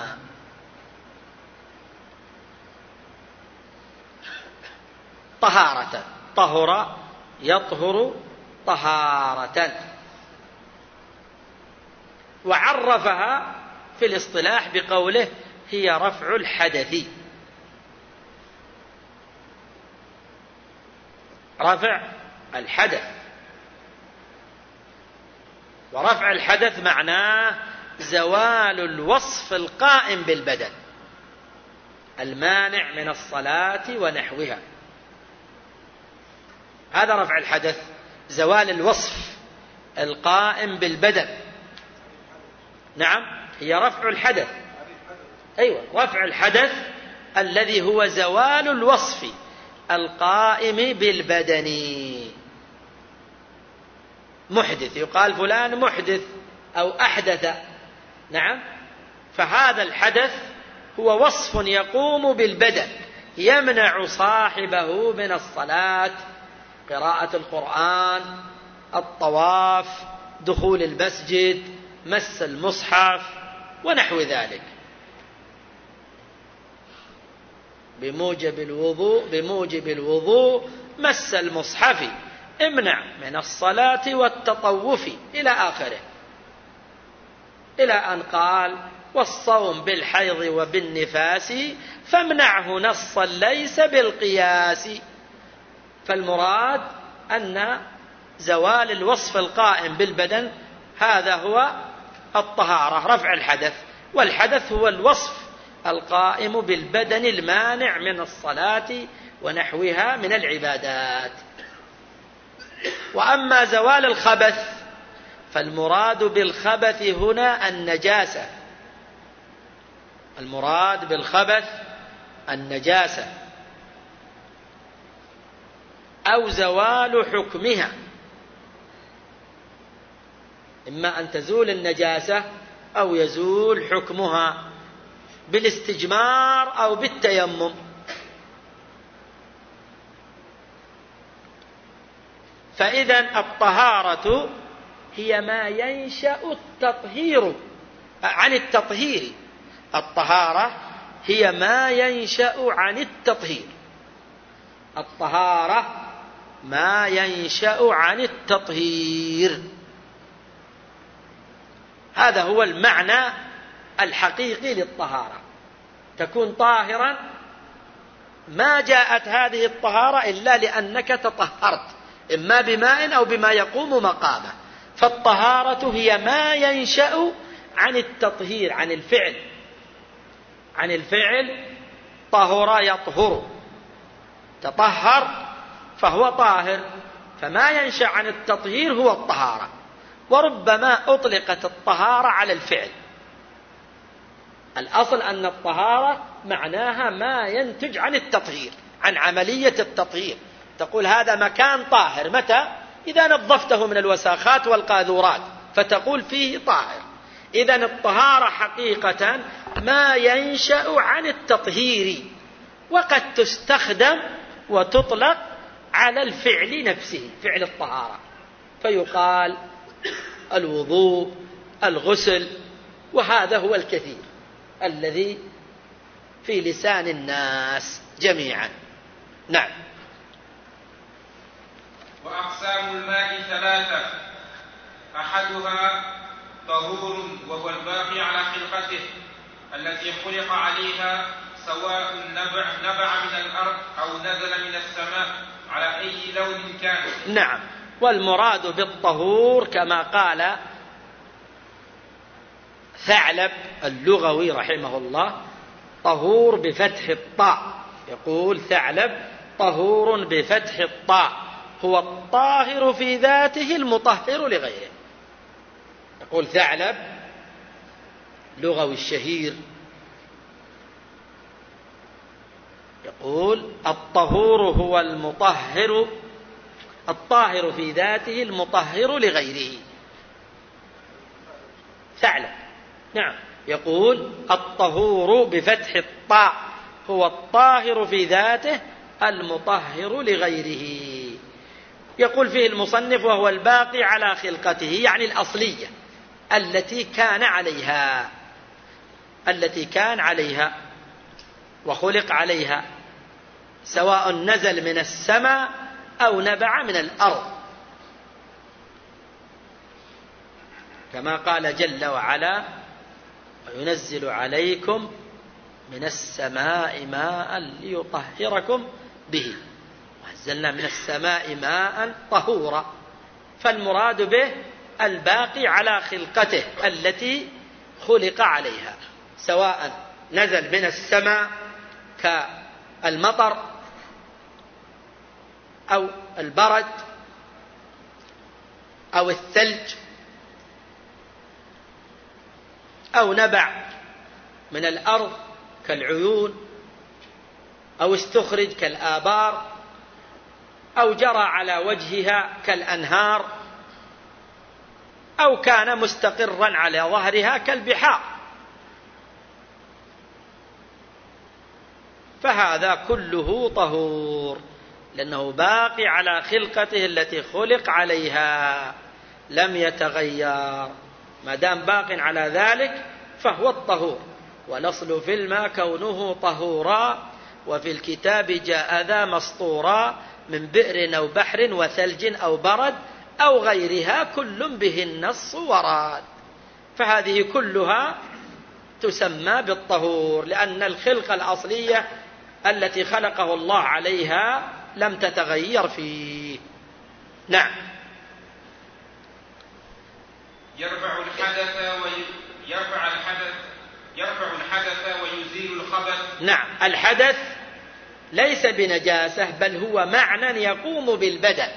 طهارة، طهر يطهر طهارة. وعرفها في الاصطلاح بقوله هي رفع الحدث. رفع الحدث، ورفع الحدث معناه زوال الوصف القائم بالبدن المانع من الصلاة ونحوها. هذا رفع الحدث، زوال الوصف القائم بالبدن. نعم، هي رفع الحدث. أيوة، رفع الحدث الذي هو زوال الوصف القائم بالبدن. محدث، يقال فلان محدث أو أحدث. نعم، فهذا الحدث هو وصف يقوم بالبدن يمنع صاحبه من الصلاة، قراءة القرآن، الطواف، دخول المسجد، مس المصحف ونحو ذلك. بموجب الوضوء بموجب الوضوء مس المصحف امنع من الصلاة والتطوف إلى آخره، إلى أن قال والصوم بالحيض وبالنفاس فامنعه نصا ليس بالقياس. فالمراد أن زوال الوصف القائم بالبدن هذا هو الطهارة، رفع الحدث. والحدث هو الوصف القائم بالبدن المانع من الصلاة ونحوها من العبادات. وأما زوال الخبث فالمراد بالخبث هنا النجاسة، المراد بالخبث النجاسة أو زوال حكمها، إما أن تزول النجاسة أو يزول حكمها بالاستجمار أو بالتيمم. فإذا الطهارة هي ما ينشأ التطهير عن التطهير. الطهارة هي ما ينشأ عن التطهير. الطهارة ما ينشأ عن التطهير. هذا هو المعنى الحقيقي للطهارة. تكون طاهرا، ما جاءت هذه الطهارة إلا لأنك تطهرت، إما بماء أو بما يقوم مقامه. فالطهارة هي ما ينشأ عن التطهير، عن الفعل، عن الفعل. طهر يطهر، تطهر فهو طاهر، فما ينشأ عن التطهير هو الطهارة. وربما أطلقت الطهارة على الفعل. الأصل أن الطهارة معناها ما ينتج عن التطهير، عن عملية التطهير. تقول هذا مكان طاهر متى؟ إذا نظفته من الوساخات والقاذورات فتقول فيه طاهر. إذن الطهارة حقيقة ما ينشأ عن التطهير، وقد تستخدم وتطلق على الفعل نفسه، فعل الطهارة، فيقال الوضوء، الغسل، وهذا هو الكثير الذي في لسان الناس جميعا. نعم. وأقسام الماء ثلاثة، أحدها طهور وهو الباقي على خلقته التي خلق عليها، سواء نبع, نبع من الأرض أو نزل من السماء على أي لون كان. نعم. والمراد بالطهور كما قال ثعلب اللغوي رحمه الله، طهور بفتح الطاء، يقول ثعلب طهور بفتح الطاء هو الطاهر في ذاته المطهر لغيره. يقول ثعلب لغوي الشهير، يقول الطهور هو المطهر، الطاهر في ذاته المطهر لغيره. ثعلب نعم يقول الطهور بفتح الطاء هو الطاهر في ذاته المطهر لغيره. يقول فيه المصنف وهو الباقي على خلقته، يعني الأصلية التي كان عليها، التي كان عليها وخلق عليها، سواء نزل من السماء أو نبع من الأرض، كما قال جل وعلا وينزل عليكم من السماء ماء ليطهركم به وأنزلنا من السماء ماء طهورا. فالمراد به الباقي على خلقته التي خلق عليها، سواء نزل من السماء كالمطر أو البرد أو الثلج، أو نبع من الأرض كالعيون، أو استخرج كالآبار، أو جرى على وجهها كالأنهار، أو كان مستقرا على ظهرها كالبحار. فهذا كله طهور لأنه باقي على خلقته التي خلق عليها لم يتغير، ما دام باق على ذلك فهو الطهور. والأصل في الماء كونه طهورا، وفي الكتاب جاء ذا مسطورا من بئر أو بحر وثلج أو برد أو غيرها كل به النص وراد. فهذه كلها تسمى بالطهور، لأن الخلقة الأصلية التي خلقه الله عليها لم تتغير فيه. نعم. يرفع الحدث ويرفع الحدث يرفع الحدث ويزيل الخبث. نعم. الحدث ليس بنجاسة بل هو معنى يقوم بالبدن.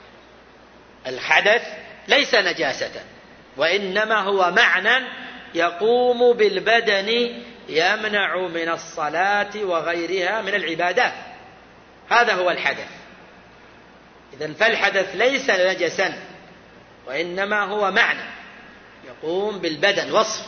الحدث ليس نجاسة وإنما هو معنى يقوم بالبدن يمنع من الصلاة وغيرها من العبادات، هذا هو الحدث. إذن فالحدث ليس نجسا وإنما هو معنى يقوم بالبدن، وصف،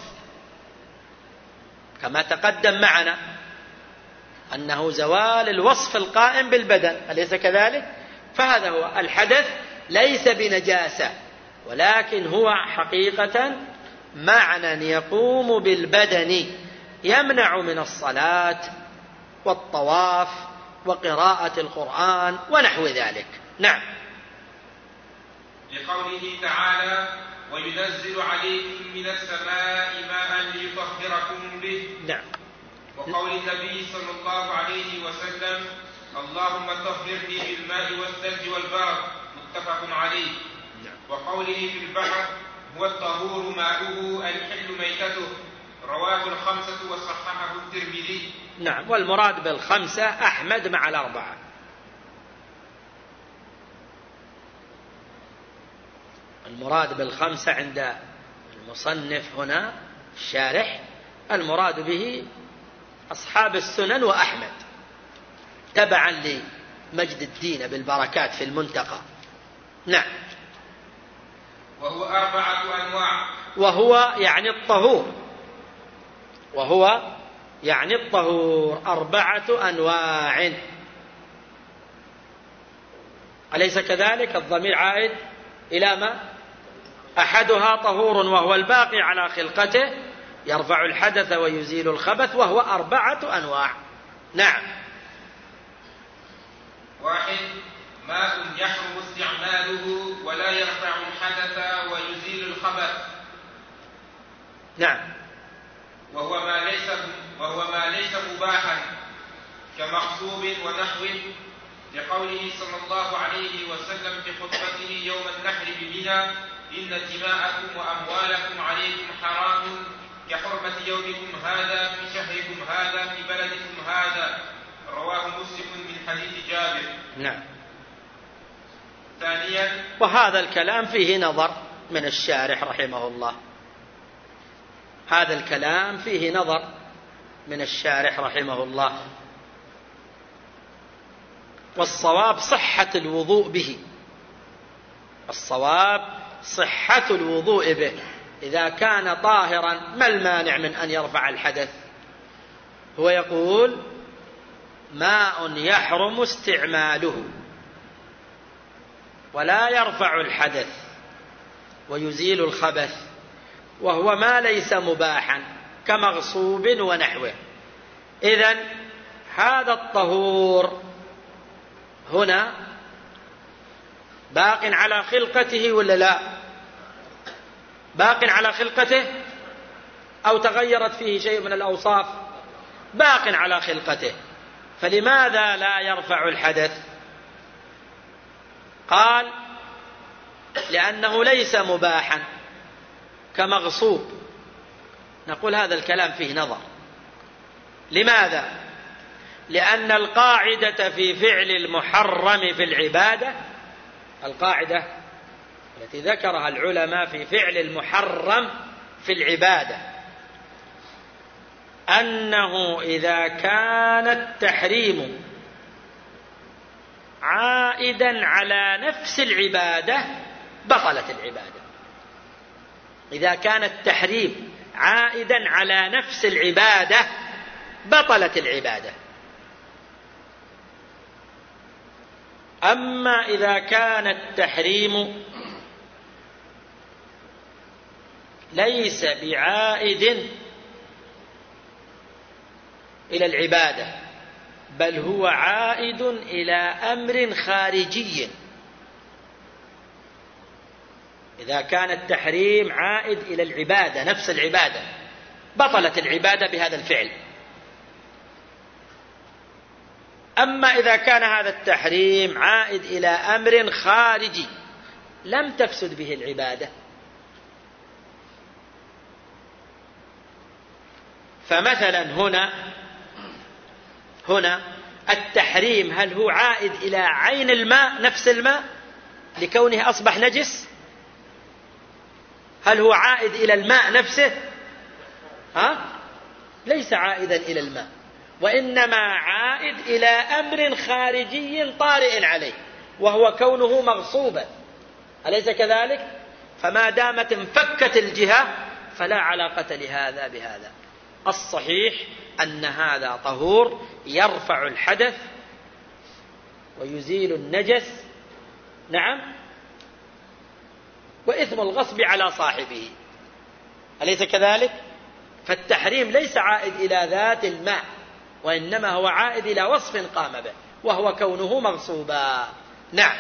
كما تقدم معنا أنه زوال الوصف القائم بالبدن، أليس كذلك؟ فهذا هو الحدث، ليس بنجاسة ولكن هو حقيقة معنى يقوم بالبدن يمنع من الصلاة والطواف وقراءة القرآن ونحو ذلك. نعم. لقوله تعالى وينزل عليكم من السماء ماء ليطهركم به. نعم. وقول النبي صلى الله عليه وسلم اللهم طهرني بالماء والثلج والبرد، متفق عليه. نعم. وقوله في البحر هو الطهور ماؤه الحل ميتته، رواه الخمسة وصححه الترمذي. نعم. والمراد بالخمسة أحمد مع الأربعة. المراد بالخمسة عند المصنف هنا الشارح المراد به أصحاب السنن وأحمد تبعا لمجد الدين بالبركات في المنتقى. نعم. وهو أربعة أنواع. وهو يعني الطهور، وهو يعني الطهور أربعة أنواع، أليس كذلك؟ الضمير عائد إلى ما؟ أحدها طهور وهو الباقي على خلقته يرفع الحدث ويزيل الخبث، وهو أربعة أنواع. نعم. واحد، ماء يحرم استعماله ولا يرفع الحدث ويزيل الخبث. نعم. وهو ما ليس وهو ما ليس مباحا كمغصوب ونحوه، لقوله صلى الله عليه وسلم في خطبته يوم النحر بمنى: إن دماءكم وأموالكم عليكم حرام كحرمة يومكم هذا في شهركم هذا في بلدكم هذا. رواه مسلم من حديث جابر. نعم. ثانيا، وهذا الكلام فيه نظر من الشارح رحمه الله، هذا الكلام فيه نظر من الشارح رحمه الله، والصواب صحة الوضوء به، الصواب صحة الوضوء به إذا كان طاهرا. ما المانع من أن يرفع الحدث؟ هو يقول ماء يحرم استعماله ولا يرفع الحدث ويزيل الخبث، وهو ما ليس مباحا كمغصوب ونحوه. إذن هذا الطهور هنا باق على خلقته ولا لا؟ باق على خلقته أو تغيرت فيه شيء من الأوصاف؟ باق على خلقته، فلماذا لا يرفع الحدث؟ قال لأنه ليس مباحا كمغصوب. نقول هذا الكلام فيه نظر. لماذا؟ لأن القاعدة في فعل المحرم في العبادة، القاعدة التي ذكرها العلماء في فعل المحرم في العبادة، أنه إذا كان التحريم عائدا على نفس العبادة بطلت العبادة. إذا كان التحريم عائدا على نفس العبادة بطلت العبادة. أما إذا كان التحريم ليس بعائد إلى العبادة، بل هو عائد إلى أمر خارجي، إذا كان التحريم عائد إلى العبادة نفس العبادة بطلت العبادة بهذا الفعل. أما إذا كان هذا التحريم عائد إلى أمر خارجي لم تفسد به العبادة. فمثلا هنا هنا التحريم هل هو عائد إلى عين الماء نفس الماء لكونه أصبح نجس؟ هل هو عائد إلى الماء نفسه؟ ها؟ ليس عائدا إلى الماء، وإنما عائد إلى أمر خارجي طارئ عليه، وهو كونه مغصوبا، أليس كذلك؟ فما دامت انفكت الجهة فلا علاقة لهذا بهذا. الصحيح أن هذا طهور يرفع الحدث ويزيل النجس، نعم، وإثم الغصب على صاحبه، أليس كذلك؟ فالتحريم ليس عائد إلى ذات الماء، وإنما هو عائد إلى وصف قام به، وهو كونه مغصوبا. نعم.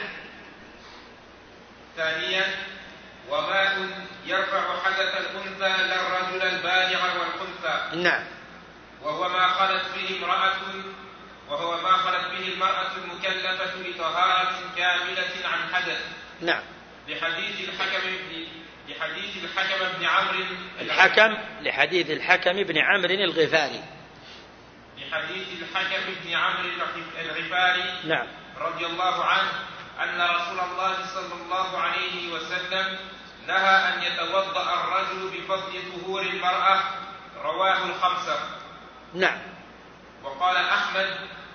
ثانيا، وماء يرفع حدث الأنثى لا الرجل البالغ والخنثى. نعم. وهو ما خلت به امرأة وهو ما خلت به المرأة المكلفة لطهارة كاملة عن حدث. نعم. لحديث الحكم لحديث الحكم بن عمرو الحكم لحديث الحكم بن عمرو الغفاري لحديث الحكم بن عمرو الغفاري نعم رضي الله عنه أن رسول الله صلى الله عليه وسلم نهى أن يتوضأ الرجل بفضل طهور المرأة، رواه الخمسة. نعم. وقال أحمد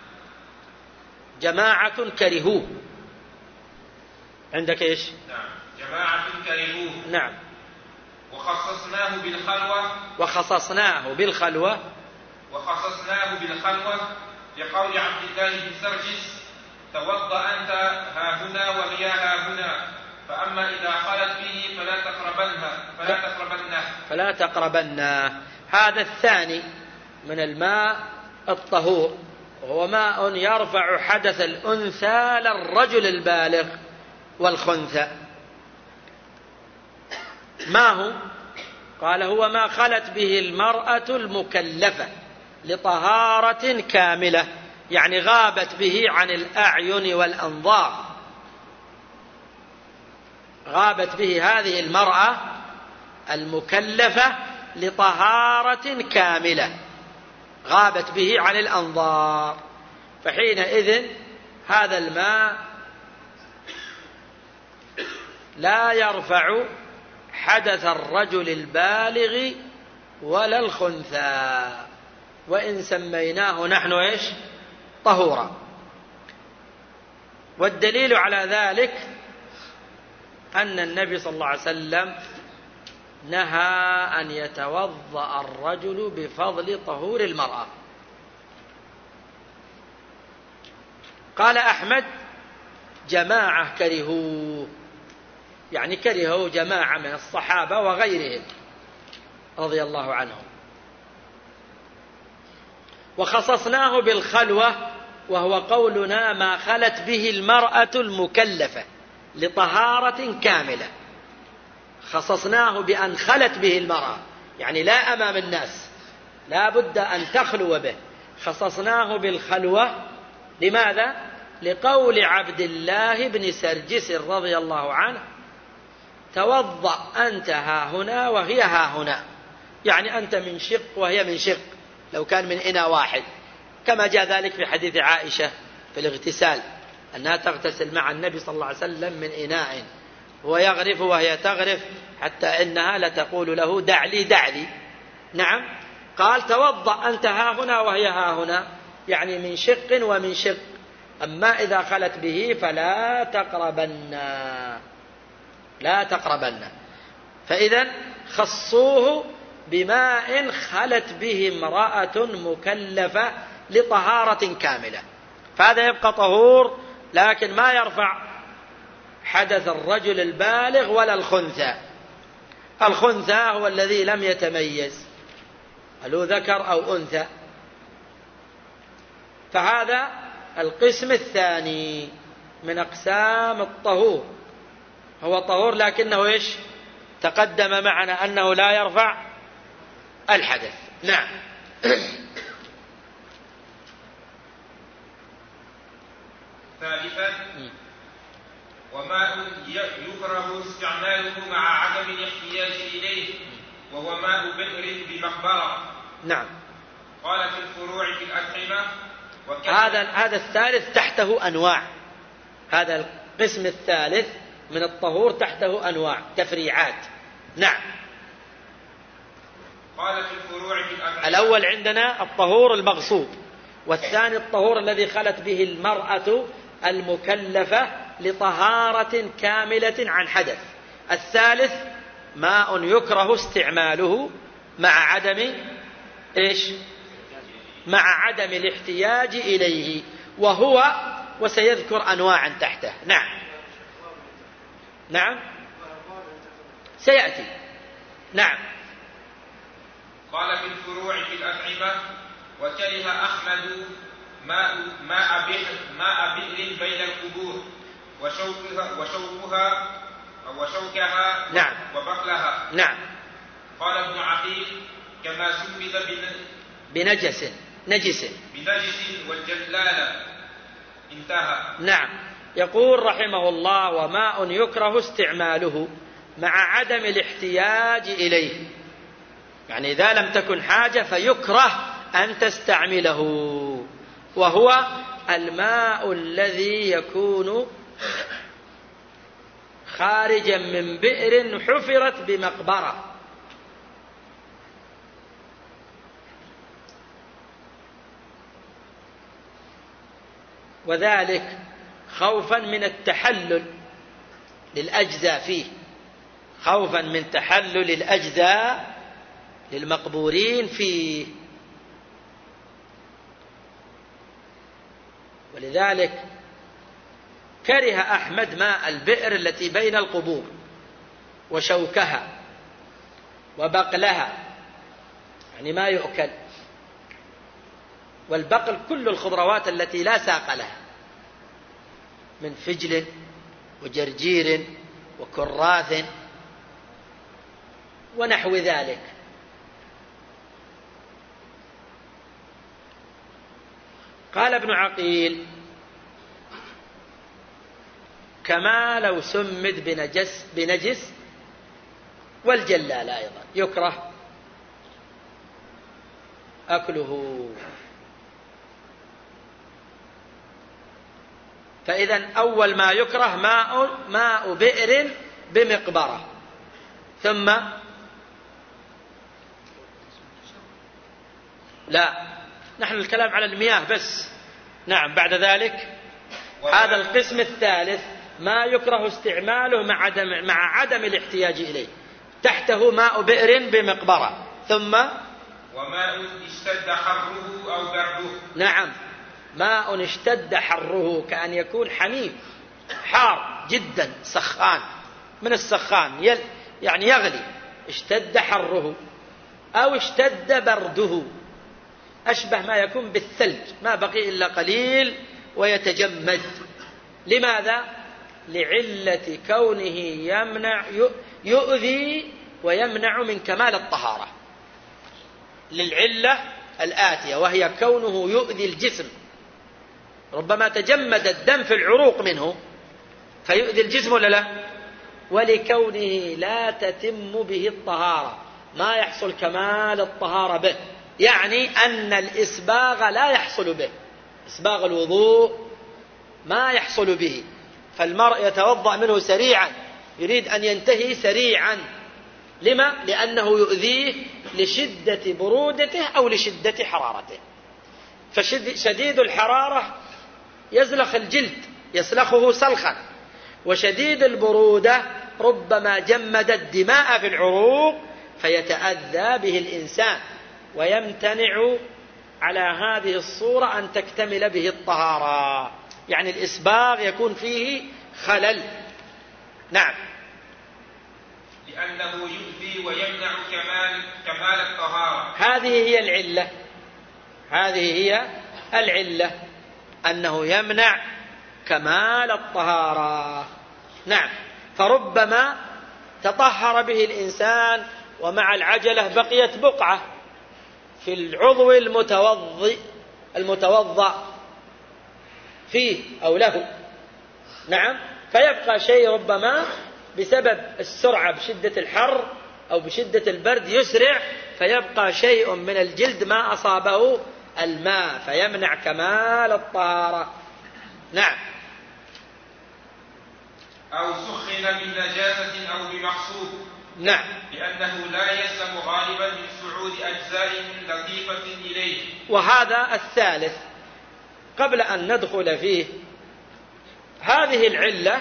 جماعة كرهوه. عندك إيش؟ نعم، جماعة كرهوه. نعم. وخصصناه بالخلوة وخصصناه بالخلوة وخصصناه بالخلوة لقول عبد الله بن سرجس: توضأ أنت ها هنا وهي ها هنا، فأما إذا خلت به فلا تقربنها فلا تقربنه فلا تقربنه. هذا الثاني من الماء الطهور، وهو ماء يرفع حدث الأنثى للرجل البالغ والخنثى. ما هو؟ قال: هو ما خلت به المرأة المكلفة لطهارة كاملة، يعني غابت به عن الأعين والأنظار، غابت به هذه المرأة المكلفة لطهارة كاملة، غابت به عن الأنظار، فحينئذ هذا الماء لا يرفع حدث الرجل البالغ ولا الخنثى، وإن سميناه نحن إيش؟ طهورا. والدليل على ذلك أن النبي صلى الله عليه وسلم نهى أن يتوضأ الرجل بفضل طهور المرأة. قال أحمد: جماعة كرهوه، يعني كرهوا جماعة من الصحابة وغيرهم رضي الله عنهم. وخصصناه بالخلوة، وهو قولنا ما خلت به المرأة المكلفة لطهارة كاملة، خصصناه بأن خلت به المرأة، يعني لا أمام الناس، لا بد أن تخلو به. خصصناه بالخلوة. لماذا؟ لقول عبد الله بن سرجس رضي الله عنه: توضأ أنت ها هنا وهي ها هنا، يعني أنت من شق وهي من شق، لو كان من إناء واحد، كما جاء ذلك في حديث عائشة في الاغتسال أنها تغتسل مع النبي صلى الله عليه وسلم من إناء، هو يغرف وهي تغرف، حتى إنها لتقول له: دع لي دع لي. نعم. قال: توضأ أنت ها هنا وهي ها هنا، يعني من شق ومن شق، أما إذا خلت به فلا تقربن لا تقربن. فإذا خصوه بماء خلت به امرأة مكلفة لطهارة كاملة، فهذا يبقى طهور، لكن ما يرفع حدث الرجل البالغ ولا الخنثى. الخنثى هو الذي لم يتميز، هل هو ذكر أو أنثى، فهذا القسم الثاني من أقسام الطهور، هو طهور لكنه إيش؟ تقدم معنا أنه لا يرفع الحدث. نعم. ثالثا: وماء يكره استعماله مع عدم الاحتياج إليه، وهو ماء بئر بمقبرة. نعم. قال في الفروع في الأطعمة: هذا هذا الثالث تحته أنواع، هذا القسم الثالث من الطهور تحته أنواع تفريعات. نعم. قال في الفروع في الأطعمة: الأول عندنا الطهور المغصوب، والثاني الطهور الذي خلت به المرأة المكلفة لطهارة كاملة عن حدث. الثالث ماء يكره استعماله مع عدم إيش؟ مع عدم الاحتياج إليه، وهو وسيذكر أنواعا تحته. نعم. نعم سيأتي. نعم. قال في الفروع في الأطعمة: وكره أحمد ماء ماء بئر ماء بئر بين القبور وشوكها وشوكها وشوكها نعم. وبقلها. نعم. قال ابن عقيل: كما سمد بنجس نجس بنجس والجلالة. انتهى. نعم. يقول رحمه الله: وماء يكره استعماله مع عدم الاحتياج إليه، يعني إذا لم تكن حاجة فيكره أن تستعمله، وهو الماء الذي يكون خارجا من بئر حفرت بمقبرة. وذلك خوفا من التحلل للأجزاء فيه، خوفا من تحلل الأجزاء للمقبورين فيه. ولذلك كره أحمد ماء البئر التي بين القبور وشوكها وبقلها، يعني ما يؤكل، والبقل كل الخضروات التي لا ساق لها من فجل وجرجير وكراث ونحو ذلك. قال ابن عقيل: كما لو سمد بنجس, بنجس والجلال أيضا يكره أكله. فإذا أول ما يكره ماء, ماء بئر بمقبرة، ثم لا، نحن الكلام على المياه بس. نعم، بعد ذلك هذا القسم الثالث ما يكره استعماله مع عدم, مع عدم الاحتياج إليه. تحته ماء بئر بمقبرة، ثم وماء اشتد حره أو برده. نعم، ماء اشتد حره، كأن يكون حميم حار جدا سخان من السخان، يل يعني يغلي، اشتد حره، أو اشتد برده، أشبه ما يكون بالثلج، ما بقي إلا قليل ويتجمد. لماذا؟ لعلة كونه يمنع يؤذي ويمنع من كمال الطهارة، للعلة الآتية، وهي كونه يؤذي الجسم. ربما تجمد الدم في العروق منه فيؤذي الجسم ولا لا؟ ولكونه لا تتم به الطهارة، ما يحصل كمال الطهارة به، يعني أن الإسباغ لا يحصل به، إسباغ الوضوء ما يحصل به. فالمرء يتوضأ منه سريعا، يريد أن ينتهي سريعا. لما؟ لأنه يؤذيه لشدة برودته أو لشدة حرارته. فشديد الحرارة يزلخ الجلد، يسلخه سلخا، وشديد البرودة ربما جمد الدماء في العروق فيتأذى به الإنسان، ويمتنع على هذه الصورة أن تكتمل به الطهارة، يعني الإسباغ يكون فيه خلل. نعم، لأنه يؤذي ويمنع كمال كمال الطهارة. هذه هي العلة، هذه هي العلة، أنه يمنع كمال الطهارة. نعم، فربما تطهر به الإنسان ومع العجلة بقيت بقعة في العضو المتوضئ المتوضأ فيه أو له. نعم، فيبقى شيء ربما بسبب السرعة بشدة الحر أو بشدة البرد يسرع، فيبقى شيء من الجلد ما أصابه الماء فيمنع كمال الطهارة. نعم، أو سخن من نجاسة أو بمحصوب. نعم، لأنه لا يسلم غالبا من صعود أجزاء لطيفة إليه. وهذا الثالث قبل أن ندخل فيه. هذه العلة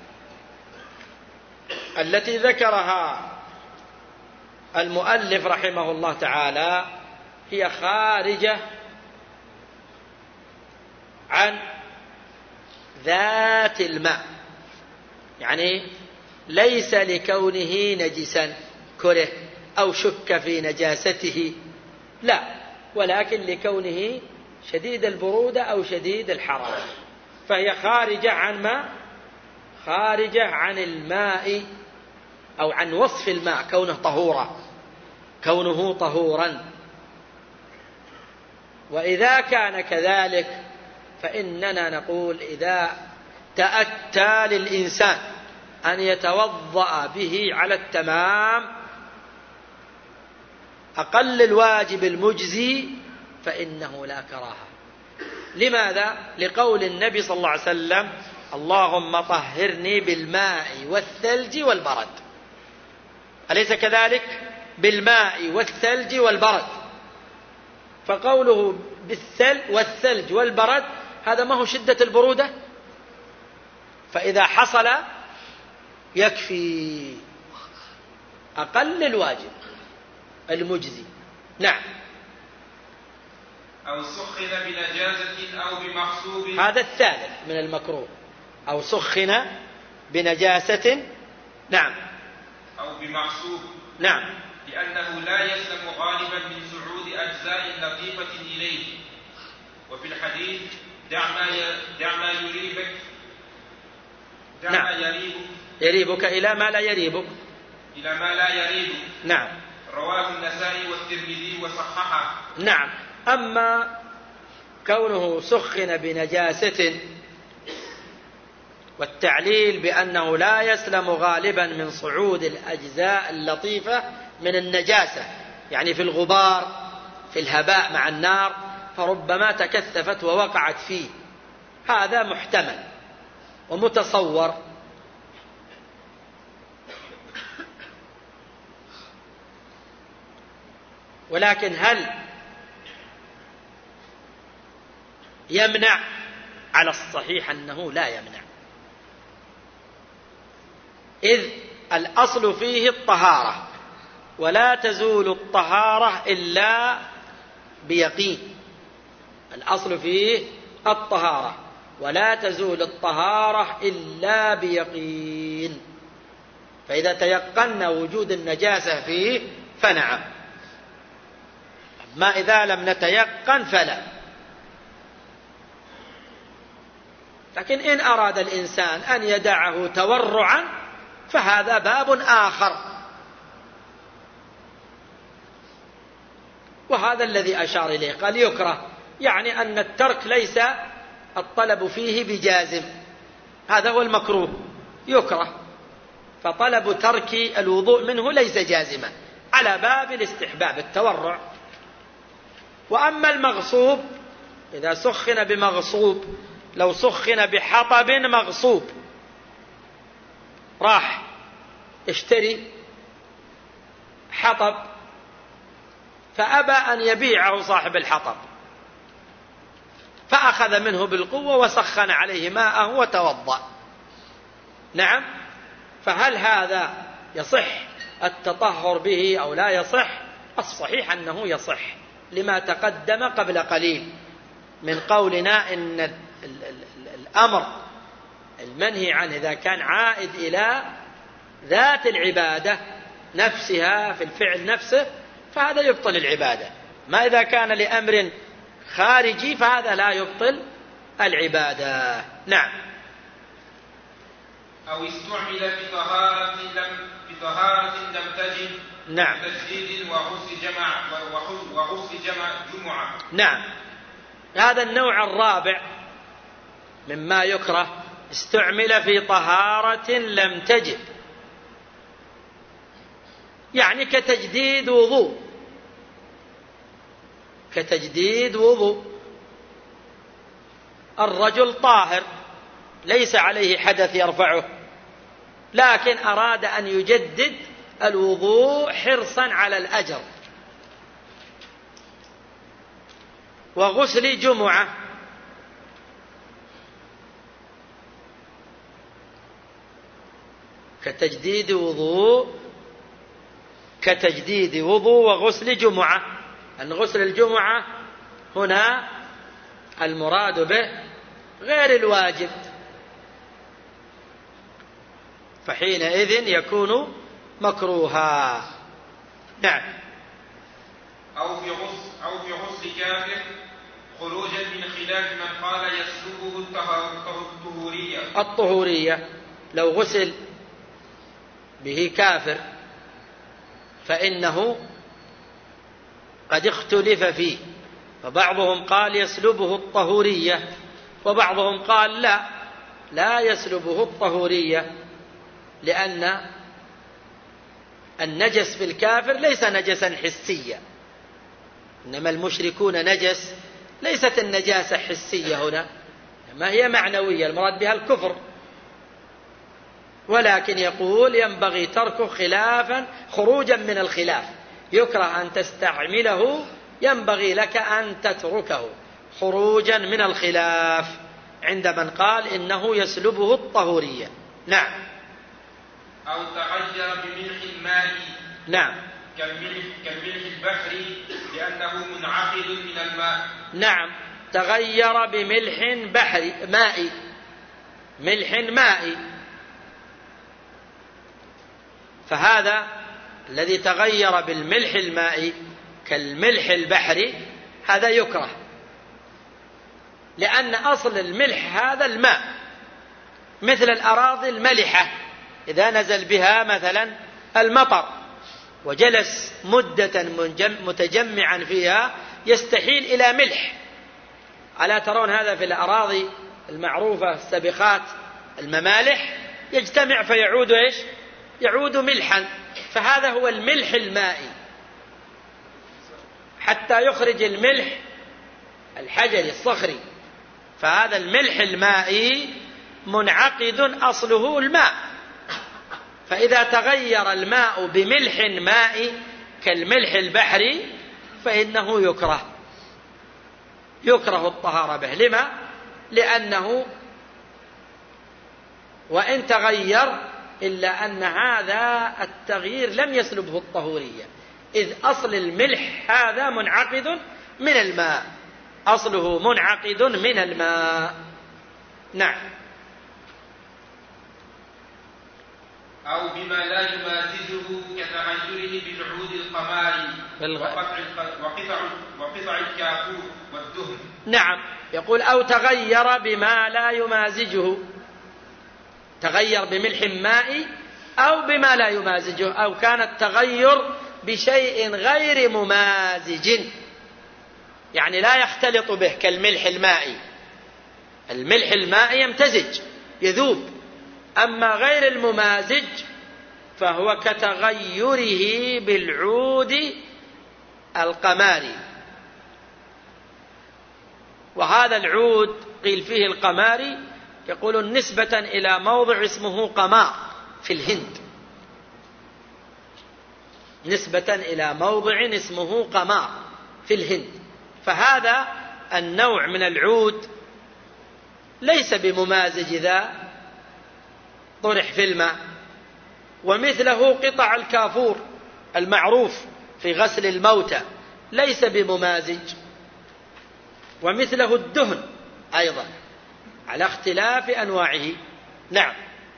التي ذكرها المؤلف رحمه الله تعالى هي خارجة عن ذات الماء، يعني ليس لكونه نجسا كره أو شك في نجاسته، لا، ولكن لكونه شديد البرودة أو شديد الحرارة، فهي خارجة عن ما خارجة عن الماء أو عن وصف الماء كونه طهورا كونه طهورا. وإذا كان كذلك فإننا نقول إذا تأتى للإنسان أن يتوضأ به على التمام أقل الواجب المجزي فإنه لا كراهة. لماذا؟ لقول النبي صلى الله عليه وسلم: اللهم طهرني بالماء والثلج والبرد، أليس كذلك؟ بالماء والثلج والبرد. فقوله بالثلج والثلج والبرد هذا ما هو شدة البرودة، فإذا حصل يكفي أقل الواجب المجزي. نعم. أو سخن بنجاسة أو بمغصوب، هذا الثالث من المكروه. أو سخن بنجاسة، نعم، أو بمغصوب، نعم، لأنه لا يسلم غالبا من صعود أجزاء لطيفة إليه. وفي الحديث دع ما دع ما يريبك دع نعم. ما يريبك يريبك إلى ما لا يريبك، إلى ما لا يريبك. نعم. رواه النسائي والترمذي وصححه. نعم. أما كونه سخن بنجاسة والتعليل بأنه لا يسلم غالبا من صعود الأجزاء اللطيفة من النجاسة، يعني في الغبار في الهباء مع النار، فربما تكثفت ووقعت فيه، هذا محتمل ومتصور. ولكن هل يمنع؟ على الصحيح أنه لا يمنع، إذ الأصل فيه الطهارة، ولا تزول الطهارة إلا بيقين. الأصل فيه الطهارة، ولا تزول الطهارة إلا بيقين. فإذا تيقنا وجود النجاسة فيه فنعم، ما إذا لم نتيقن فلا. لكن إن أراد الإنسان أن يدعه تورعا فهذا باب آخر، وهذا الذي أشار إليه، قال يكره، يعني أن الترك ليس الطلب فيه بجازم، هذا هو المكروه، يكره، فطلب ترك الوضوء منه ليس جازما، على باب الاستحباب التورع. وأما المغصوب إذا سخن بمغصوب، لو سخن بحطب مغصوب، راح اشتري حطب فأبى أن يبيعه صاحب الحطب، فأخذ منه بالقوة وسخن عليه ماءه وتوضأ، نعم، فهل هذا يصح التطهر به أو لا يصح؟ الصحيح أنه يصح، لما تقدم قبل قليل من قولنا إن الأمر المنهي عنه إذا كان عائد إلى ذات العبادة نفسها في الفعل نفسه فهذا يبطل العبادة، ما إذا كان لأمر خارجي فهذا لا يبطل العبادة. نعم. أو استعمل في طهارة لم في طهارة لم تجد، نعم، تجديد وغسل جمع وغسل جمع جمعة. نعم. هذا النوع الرابع مما يكره، استعمل في طهارة لم تجد، يعني كتجديد وضوء، كتجديد وضوء. الرجل طاهر ليس عليه حدث يرفعه، لكن أراد أن يجدد الوضوء حرصا على الأجر، وغسل جمعة، كتجديد وضوء كتجديد وضوء وغسل جمعة. أن غسل الجمعة هنا المراد به غير الواجب، فحينئذ يكون مكروها. نعم. أو في غسل أو في غسل كافر خروجا من خلاف من قال يسلبه الطهورية. الطهورية لو غسل به كافر فإنه قد اختلف فيه، فبعضهم قال يسلبه الطهورية، وبعضهم قال لا لا يسلبه الطهورية، لأن النجس في الكافر ليس نجسا حسيا، إنما المشركون نجس، ليست النجاسة حسية هنا، ما هي معنوية، المراد بها الكفر، ولكن يقول ينبغي تركه خلافا خروجا من الخلاف، يكره أن تستعمله، ينبغي لك أن تتركه خروجا من الخلاف عند من قال إنه يسلبه الطهورية. نعم. أو تغير بملح الماء. نعم. كالملح, كالملح البحري لأنه منعقد من الماء. نعم، تغير بملح بحري مائي، ملح مائي، فهذا الذي تغير بالملح المائي كالملح البحري هذا يكره، لأن أصل الملح هذا الماء، مثل الأراضي الملحة إذا نزل بها مثلا المطر وجلس مدة متجمعا فيها يستحيل إلى ملح. ألا ترون هذا في الأراضي المعروفة السابقات الممالح يجتمع فيعود إيش؟ يعود ملحا، فهذا هو الملح المائي، حتى يخرج الملح الحجري الصخري، فهذا الملح المائي منعقد أصله الماء، فإذا تغير الماء بملح مائي كالملح البحري فإنه يكره، يكره الطهارة به. لما؟ لأنه وإن تغير إلا أن هذا التغيير لم يسلبه الطهورية، إذ أصل الملح هذا منعقد من الماء، أصله منعقد من الماء. نعم. أو بما لا يمازجه كتغيره بالعود القماري وقطع, وقطع, وقطع الكافور والدهن. نعم، يقول أو تغير بما لا يمازجه، تغير بملح مائي أو بما لا يمازجه، أو كان التغير بشيء غير ممازج، يعني لا يختلط به كالملح المائي، الملح المائي يمتزج يذوب، أما غير الممازج فهو كتغيره بالعود القماري، وهذا العود قيل فيه القماري يقول نسبة إلى موضع اسمه قمار في الهند، نسبة إلى موضع اسمه قمار في الهند، فهذا النوع من العود ليس بممازج إذا طرح في الماء، ومثله قطع الكافور المعروف في غسل الموتى ليس بممازج، ومثله الدهن أيضا على اختلاف أنواعه. نعم.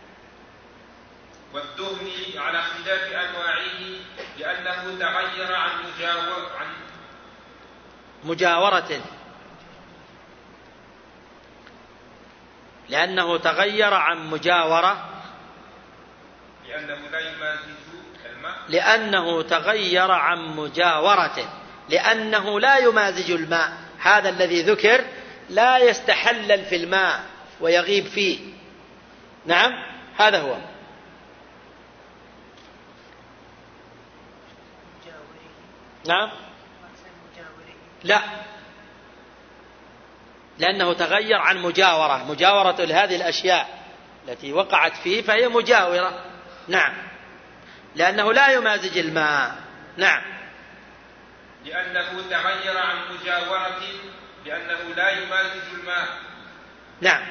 والدهن على اختلاف أنواعه لأنه تغير عن مجاور عن مجاورة، لأنه تغير عن مجاورة، لأنه لا يمازج الماء، لأنه تغير عن مجاورته، لأنه لا يمازج الماء، هذا الذي ذكر لا يستحلل في الماء ويغيب فيه. نعم، هذا هو. نعم، لا، لأنه تغير عن مجاورة، مجاورة لهذه الأشياء التي وقعت فيه فهي مجاورة. نعم، لأنه لا يمازج الماء. نعم. لأنه تغير عن مجاورة لأنه لا يمازج الماء. نعم.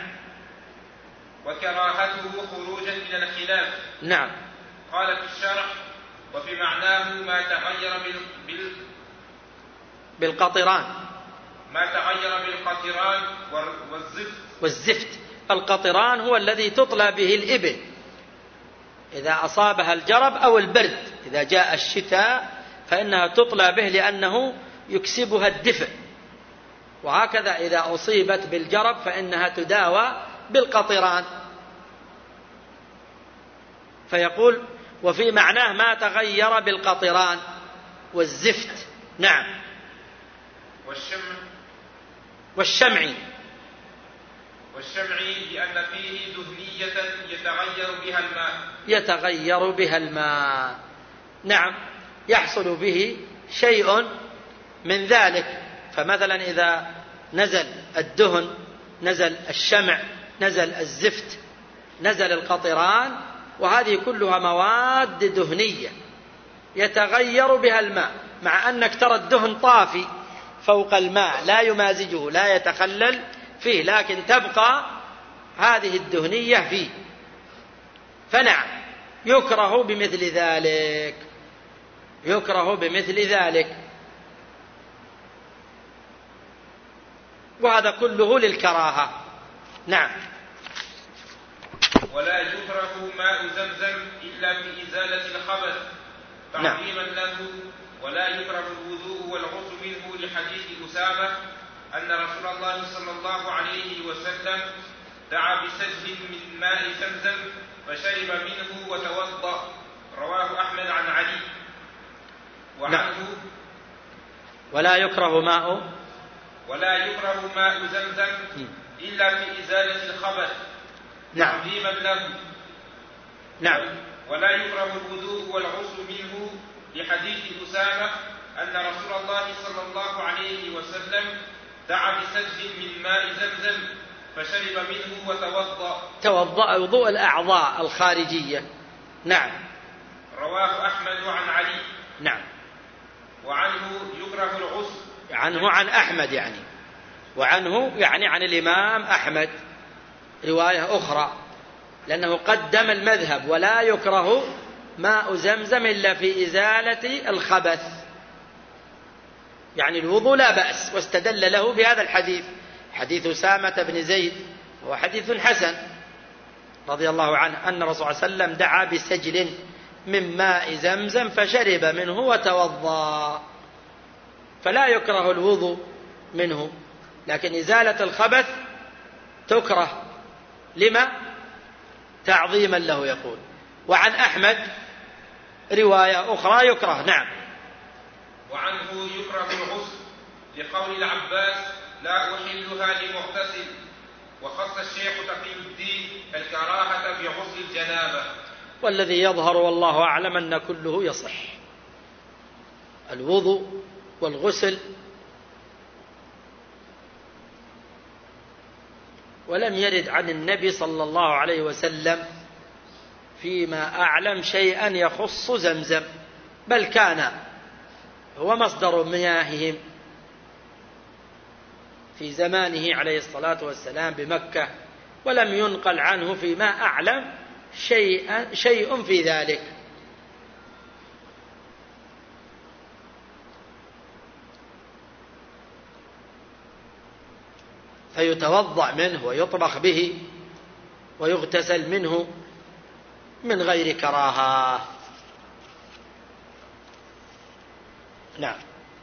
وكراهته خروجا من الخلاف. نعم. قال في الشرح وفي معناه ما تغير بال... بال... بالقطران، ما تغير بالقطران والزفت. والزفت، القطران هو الذي تطلى به الإبل إذا أصابها الجرب أو البرد، إذا جاء الشتاء فإنها تطلى به لأنه يكسبها الدفء، وهكذا إذا أصيبت بالجرب فإنها تداوى بالقطران. فيقول وفي معناه ما تغير بالقطران والزفت. نعم. والشمع والشمع والشمع لأن فيه دهنية يتغير بها الماء، يتغير بها الماء. نعم، يحصل به شيء من ذلك، فمثلا إذا نزل الدهن نزل الشمع، نزل الزفت، نزل القطران، وهذه كلها مواد دهنية يتغير بها الماء، مع أنك ترى الدهن طافي فوق الماء لا يمازجه لا يتخلل فيه، لكن تبقى هذه الدهنية فيه. فنعم يكره بمثل ذلك، يكره بمثل ذلك، وهذا كله للكراهة. نعم. ولا يكره ماء زمزم إلا في إزالة الخبث تعظيما له، ولا يكره الوضوء والغسل منه لحديث أسامة أن رسول الله صلى الله عليه وسلم دعا بسجل من ماء زمزم فشرب منه وتوضأ، رواه أحمد عن علي. وعنه ولا يكره ماء ولا يكره ماء زمزم إلا في إزالة الخبث تعظيما له. نعم. ولا يكره الوضوء والغسل منه لحديث أسامة أن رسول الله صلى الله عليه وسلم دعا بسجل من ماء زمزم فشرب منه وتوضأ. توضأ وضوء الأعضاء الخارجية. نعم. رواه أحمد عن علي. نعم. وعنه يكره الغسل. عنه عن أحمد يعني، وعنه يعني عن الإمام أحمد رواية أخرى، لأنه قدم المذهب ولا يكره ماء زمزم إلا في إزالة الخبث، يعني الوضوء لا بأس، واستدل له بهذا الحديث، حديث أسامة بن زيد، وهو حديث حسن رضي الله عنه أن الرسول صلى الله عليه وسلم دعا بسجل من ماء زمزم فشرب منه وتوضأ، فلا يكره الوضوء منه، لكن إزالة الخبث تكره. لما؟ تعظيما له يقول. وعن أحمد رواية أخرى يكره. نعم. وعنه يكره الغسل لقول العباس لا أحلها لمغتسل، وخص الشيخ تقي الدين الكراهة بغسل الجنابة. والذي يظهر والله أعلم أن كله يصح، الوضوء والغسل، ولم يرد عن النبي صلى الله عليه وسلم فيما أعلم شيئا يخص زمزم، بل كان هو مصدر مياههم في زمانه عليه الصلاة والسلام بمكة، ولم ينقل عنه فيما أعلم شيء, شيء في ذلك. فيتوضأ منه ويطبخ به ويغتسل منه من غير كراهة. نعم.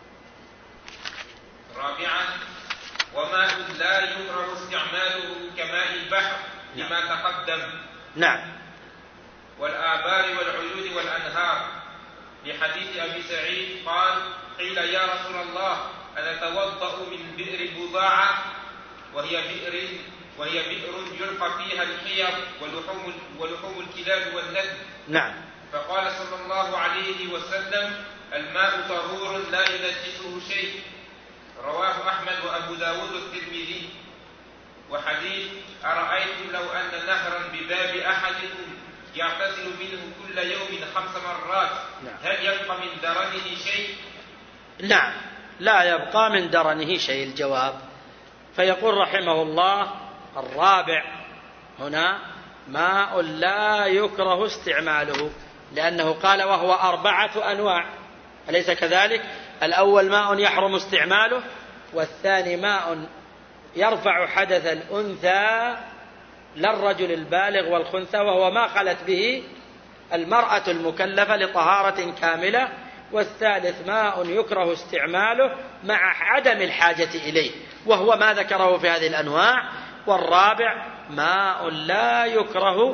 رابعا وماء لا يكره استعماله كماء البحر لما تقدم. نعم. والآبار والعيون والأنهار لحديث أبي سعيد قال قيل يا رسول الله أنتوضأ من بئر بضاعة وهي بئر وهي بئر يلقى فيها الحيض ولحوم ولحوم الكلاب والنسل. نعم. فقال صلى الله عليه وسلم الماء طهور لا ينجسه شيء، رواه أحمد وأبو داود والترمذي. وحديث أرأيتم لو أن نهرا بباب أحدكم يغتسل منه كل يوم خمس مرات هل يبقى من درنه شيء؟ نعم، لا يبقى من درنه شيء الجواب. فيقول رحمه الله الرابع هنا ماء لا يكره استعماله، لأنه قال وهو أربعة أنواع، أليس كذلك؟ الأول ماء يحرم استعماله، والثاني ماء يرفع حدث الأنثى للرجل البالغ والخنثى وهو ما خلت به المرأة المكلفة لطهارة كاملة، والثالث ماء يكره استعماله مع عدم الحاجة إليه وهو ما ذكره في هذه الأنواع. والرابع ماء لا يكره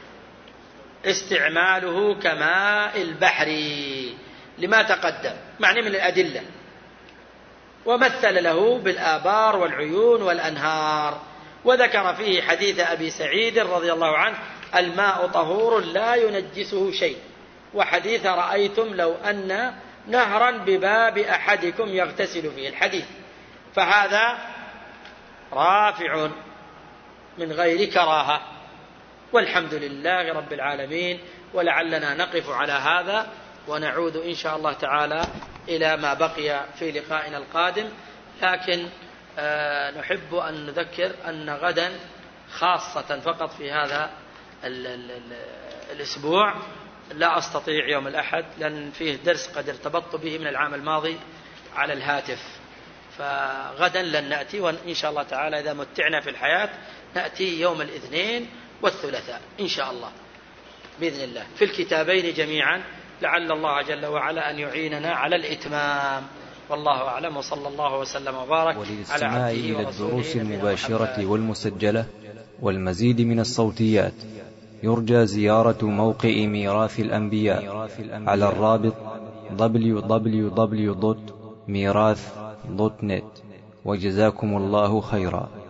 استعماله كماء البحر لما تقدم معني من الأدلة، ومثل له بالآبار والعيون والأنهار، وذكر فيه حديث أبي سعيد رضي الله عنه الماء طهور لا ينجسه شيء، وحديث رأيتم لو أن نهرا بباب أحدكم يغتسل فيه الحديث. فهذا رافع من غير كراهة. والحمد لله رب العالمين. ولعلنا نقف على هذا ونعود إن شاء الله تعالى إلى ما بقي في لقائنا القادم. لكن آه نحب أن نذكر أن غدا خاصة فقط في هذا ال ال ال الأسبوع لا أستطيع يوم الأحد، لأن فيه درس قد ارتبطت به من العام الماضي على الهاتف، فغدا لن نأتي، وإن شاء الله تعالى إذا متعنا في الحياة نأتي يوم الاثنين والثلاثاء إن شاء الله بإذن الله في الكتابين جميعا، لعل الله جل وعلا أن يعيننا على الإتمام. والله أعلم، وصلى الله وسلم وبارك على عبده إلى الدروس المباشرة والمسجلة والمزيد من الصوتيات يرجى زيارة موقع ميراث الأنبياء على الرابط دبليو دبليو دبليو دوت ميراث دوت نت. وجزاكم الله خيرا.